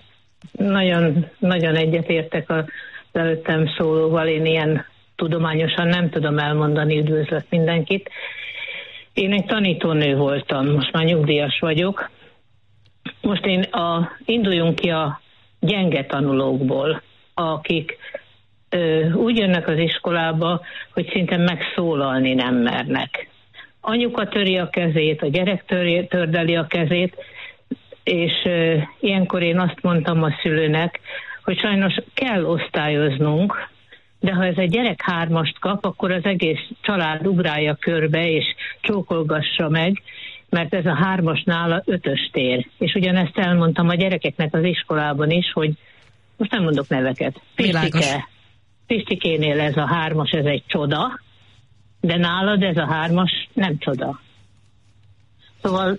Nagyon egyetértek az előttem szólóval, én ilyen tudományosan nem tudom elmondani, üdvözlök mindenkit. Én egy tanítónő voltam, most már nyugdíjas vagyok. Most induljunk ki a gyenge tanulókból, akik úgy jönnek az iskolába, hogy szinte megszólalni nem mernek. Anyuka töri a kezét, a gyerek tördeli a kezét, és ilyenkor én azt mondtam a szülőnek, hogy sajnos kell osztályoznunk, de ha ez egy gyerek 3-ast kap, akkor az egész család ugrálja körbe, és csókolgassa meg, mert ez a 3-as nála 5-öst ér. És ugyanezt elmondtam a gyerekeknek az iskolában is, hogy most nem mondok neveket. Pistikénél ez a 3-as, ez egy csoda, de nálad ez a 3-as nem csoda. Szóval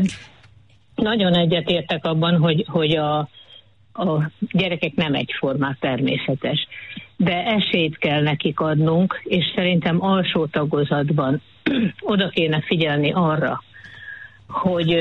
nagyon egyetértek abban, hogy a gyerekek nem egyformák, természetes. De esélyt kell nekik adnunk, és szerintem alsó tagozatban oda kéne figyelni arra, hogy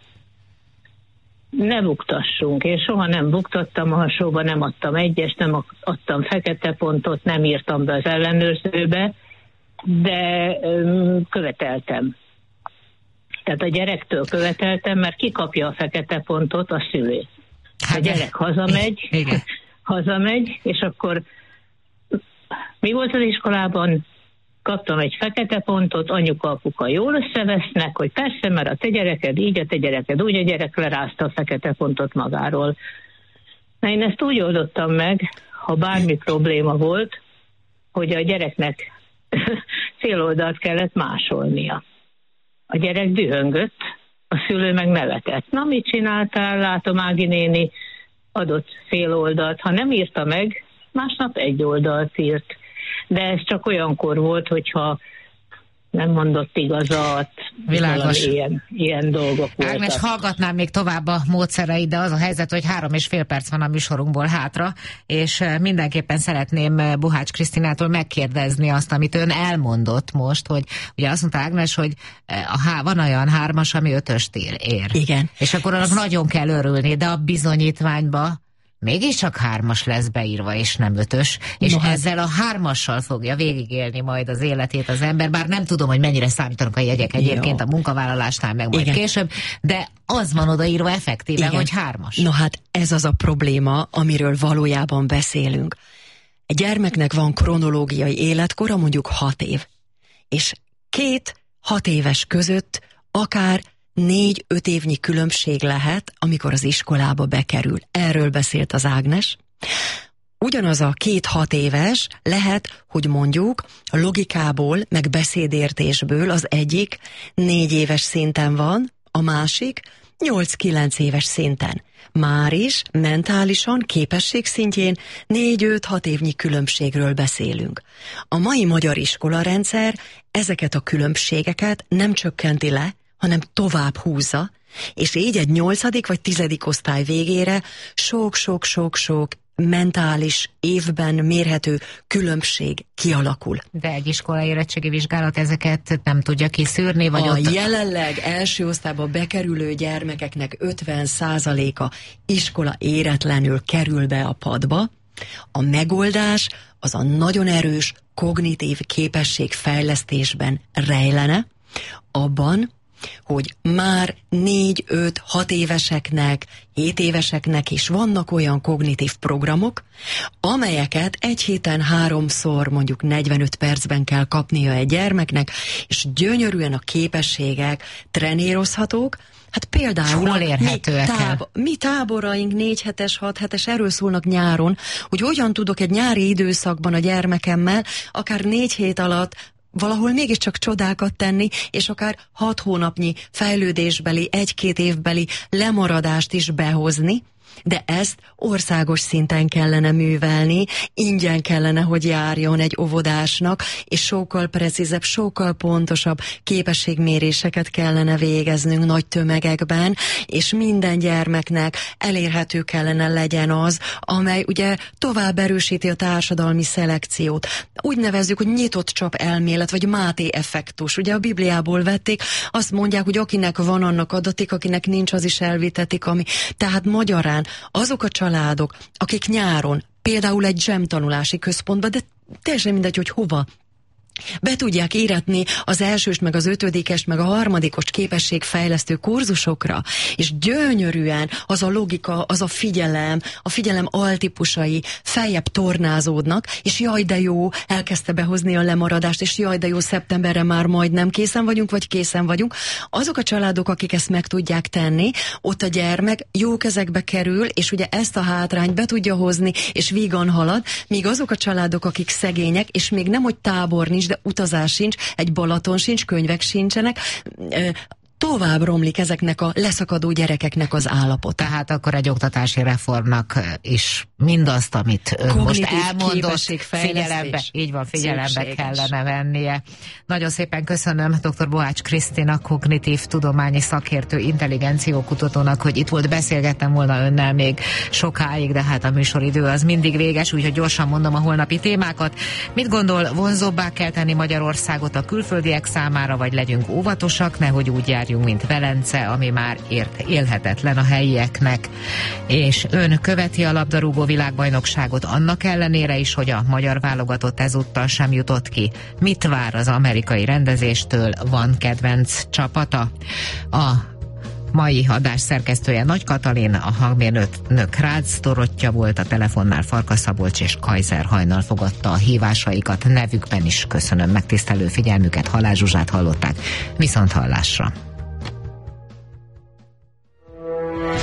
ne buktassunk. Én soha nem buktattam alsóba, nem adtam 1-est, nem adtam fekete pontot, nem írtam be az ellenőrzőbe, de követeltem. Tehát a gyerektől követeltem, mert ki kapja a fekete pontot? A szülő. A gyerek hazamegy, és akkor mi volt az iskolában? Kaptam egy fekete pontot, anyuka, apuka jól összevesznek, hogy persze, mert a te gyereked így, a te gyereked úgy, a gyerek lerázta a fekete pontot magáról. Na, én ezt úgy oldottam meg, ha bármi probléma volt, hogy a gyereknek féloldalt kellett másolnia. A gyerek dühöngött, a szülő meg nevetett. Na, mit csináltál? Látom, Ági néni adott féloldalt. Ha nem írta meg, másnap 1 oldalt írt. De ez csak olyankor volt, hogyha nem mondott igazat. Világos. Ilyen dolgok voltak. Ágnes, hallgatnám még tovább a módszereit, de az a helyzet, hogy 3,5 perc van a műsorunkból hátra, és mindenképpen szeretném Bohács Krisztinától megkérdezni azt, amit ön elmondott most, hogy ugye azt mondta Ágnes, hogy van olyan 3-as, ami 5-öst ér. Igen. És akkor annak nagyon kell örülni, de a bizonyítványba mégiscsak 3-as lesz beírva, és nem 5-ös, és ezzel a 3-assal fogja végigélni majd az életét az ember, bár nem tudom, hogy mennyire számítanak a jegyek egyébként a munkavállalásnál, meg majd később, de az van odaírva effektíven, hogy 3-as. No hát ez az a probléma, amiről valójában beszélünk. Egy gyermeknek van kronológiai életkora, mondjuk 6 év, és 2-6 éves között akár 4-5 évnyi különbség lehet, amikor az iskolába bekerül. Erről beszélt az Ágnes. Ugyanaz a 2-6 éves lehet, hogy mondjuk a logikából, meg beszédértésből az egyik 4 éves szinten van, a másik 8-9 éves szinten. Már is mentálisan, képesség szintjén 4-5-6 évnyi különbségről beszélünk. A mai magyar iskolarendszer ezeket a különbségeket nem csökkenti le, hanem tovább húzza, és így egy 8. vagy 10. osztály végére sok-sok-sok-sok mentális évben mérhető különbség kialakul. De egy iskola érettségi vizsgálat ezeket nem tudja kiszűrni? Vagy a jelenleg első osztályba bekerülő gyermekeknek 50%-a iskola éretlenül kerül be a padba. A megoldás az a nagyon erős kognitív képességfejlesztésben rejlene, abban, hogy már 4-5-6 éveseknek, 7 éveseknek is vannak olyan kognitív programok, amelyeket egy héten 3-szor, mondjuk 45 percben kell kapnia egy gyermeknek, és gyönyörűen a képességek trenírozhatók. Hát például hol érhetőek el? Mi táboraink 4 hetes, 6 hetes erről szólnak nyáron, hogy hogyan tudok egy nyári időszakban a gyermekemmel akár 4 hét alatt valahol mégiscsak csodákat tenni, és akár 6 hónapnyi fejlődésbeli, 1-2 évbeli lemaradást is behozni, de ezt országos szinten kellene művelni, ingyen kellene, hogy járjon egy óvodásnak, és sokkal precízebb, sokkal pontosabb képességméréseket kellene végeznünk nagy tömegekben, és minden gyermeknek elérhető kellene legyen az, amely ugye tovább erősíti a társadalmi szelekciót. Úgy nevezzük, hogy nyitott csap elmélet, vagy Máté effektus. Ugye a Bibliából vették, azt mondják, hogy akinek van, annak adatik, akinek nincs, az is elvitetik, ami. Tehát magyarán azok a családok, akik nyáron például egy zsemtanulási központba, de teljesen mindegy, hogy hova, be tudják íratni az elsős, meg az 5-est, meg a 3. képességfejlesztő kurzusokra, és gyönyörűen az a logika, az a figyelem altípusai feljebb tornázódnak, és jaj de jó, elkezdte behozni a lemaradást, és jaj de jó, szeptemberre már majdnem készen vagyunk, vagy készen vagyunk. Azok a családok, akik ezt meg tudják tenni, ott a gyermek jó kezekbe kerül, és ugye ezt a hátrányt be tudja hozni, és vígan halad, míg azok a családok, akik szegények, és még nem, hogy tábor nincs, de utazás sincs, egy Balaton sincs, könyvek sincsenek, tovább romlik ezeknek a leszakadó gyerekeknek az állapota. Tehát akkor egy oktatási reformnak is mindazt, amit ön most elmondott, figyelembe kellene vennie. Nagyon szépen köszönöm dr. Bohács Krisztina, kognitív tudományi szakértő, intelligenciókutatónak, hogy itt volt, beszélgettem volna önnel még sokáig, de hát a műsoridő az mindig véges, úgyhogy gyorsan mondom a holnapi témákat. Mit gondol, vonzóbbá kell tenni Magyarországot a külföldiek számára, vagy legyünk óvatosak, nehogy úgy járjunk, mint Velence, ami már élhetetlen a helyieknek. És ön követi a labdarúgó világbajnokságot annak ellenére is, hogy a magyar válogatott ezúttal sem jutott ki. Mit vár az amerikai rendezéstől? Van kedvenc csapata? A mai adás szerkesztője Nagy Katalin, a hangmérnök Rácz Dorottya volt, a telefonnál Farkas Szabolcs és Kajzer Hajnal fogadta a hívásaikat. Nevükben is köszönöm megtisztelő figyelmüket, Halász Zsuzsát hallották. Viszont hallásra!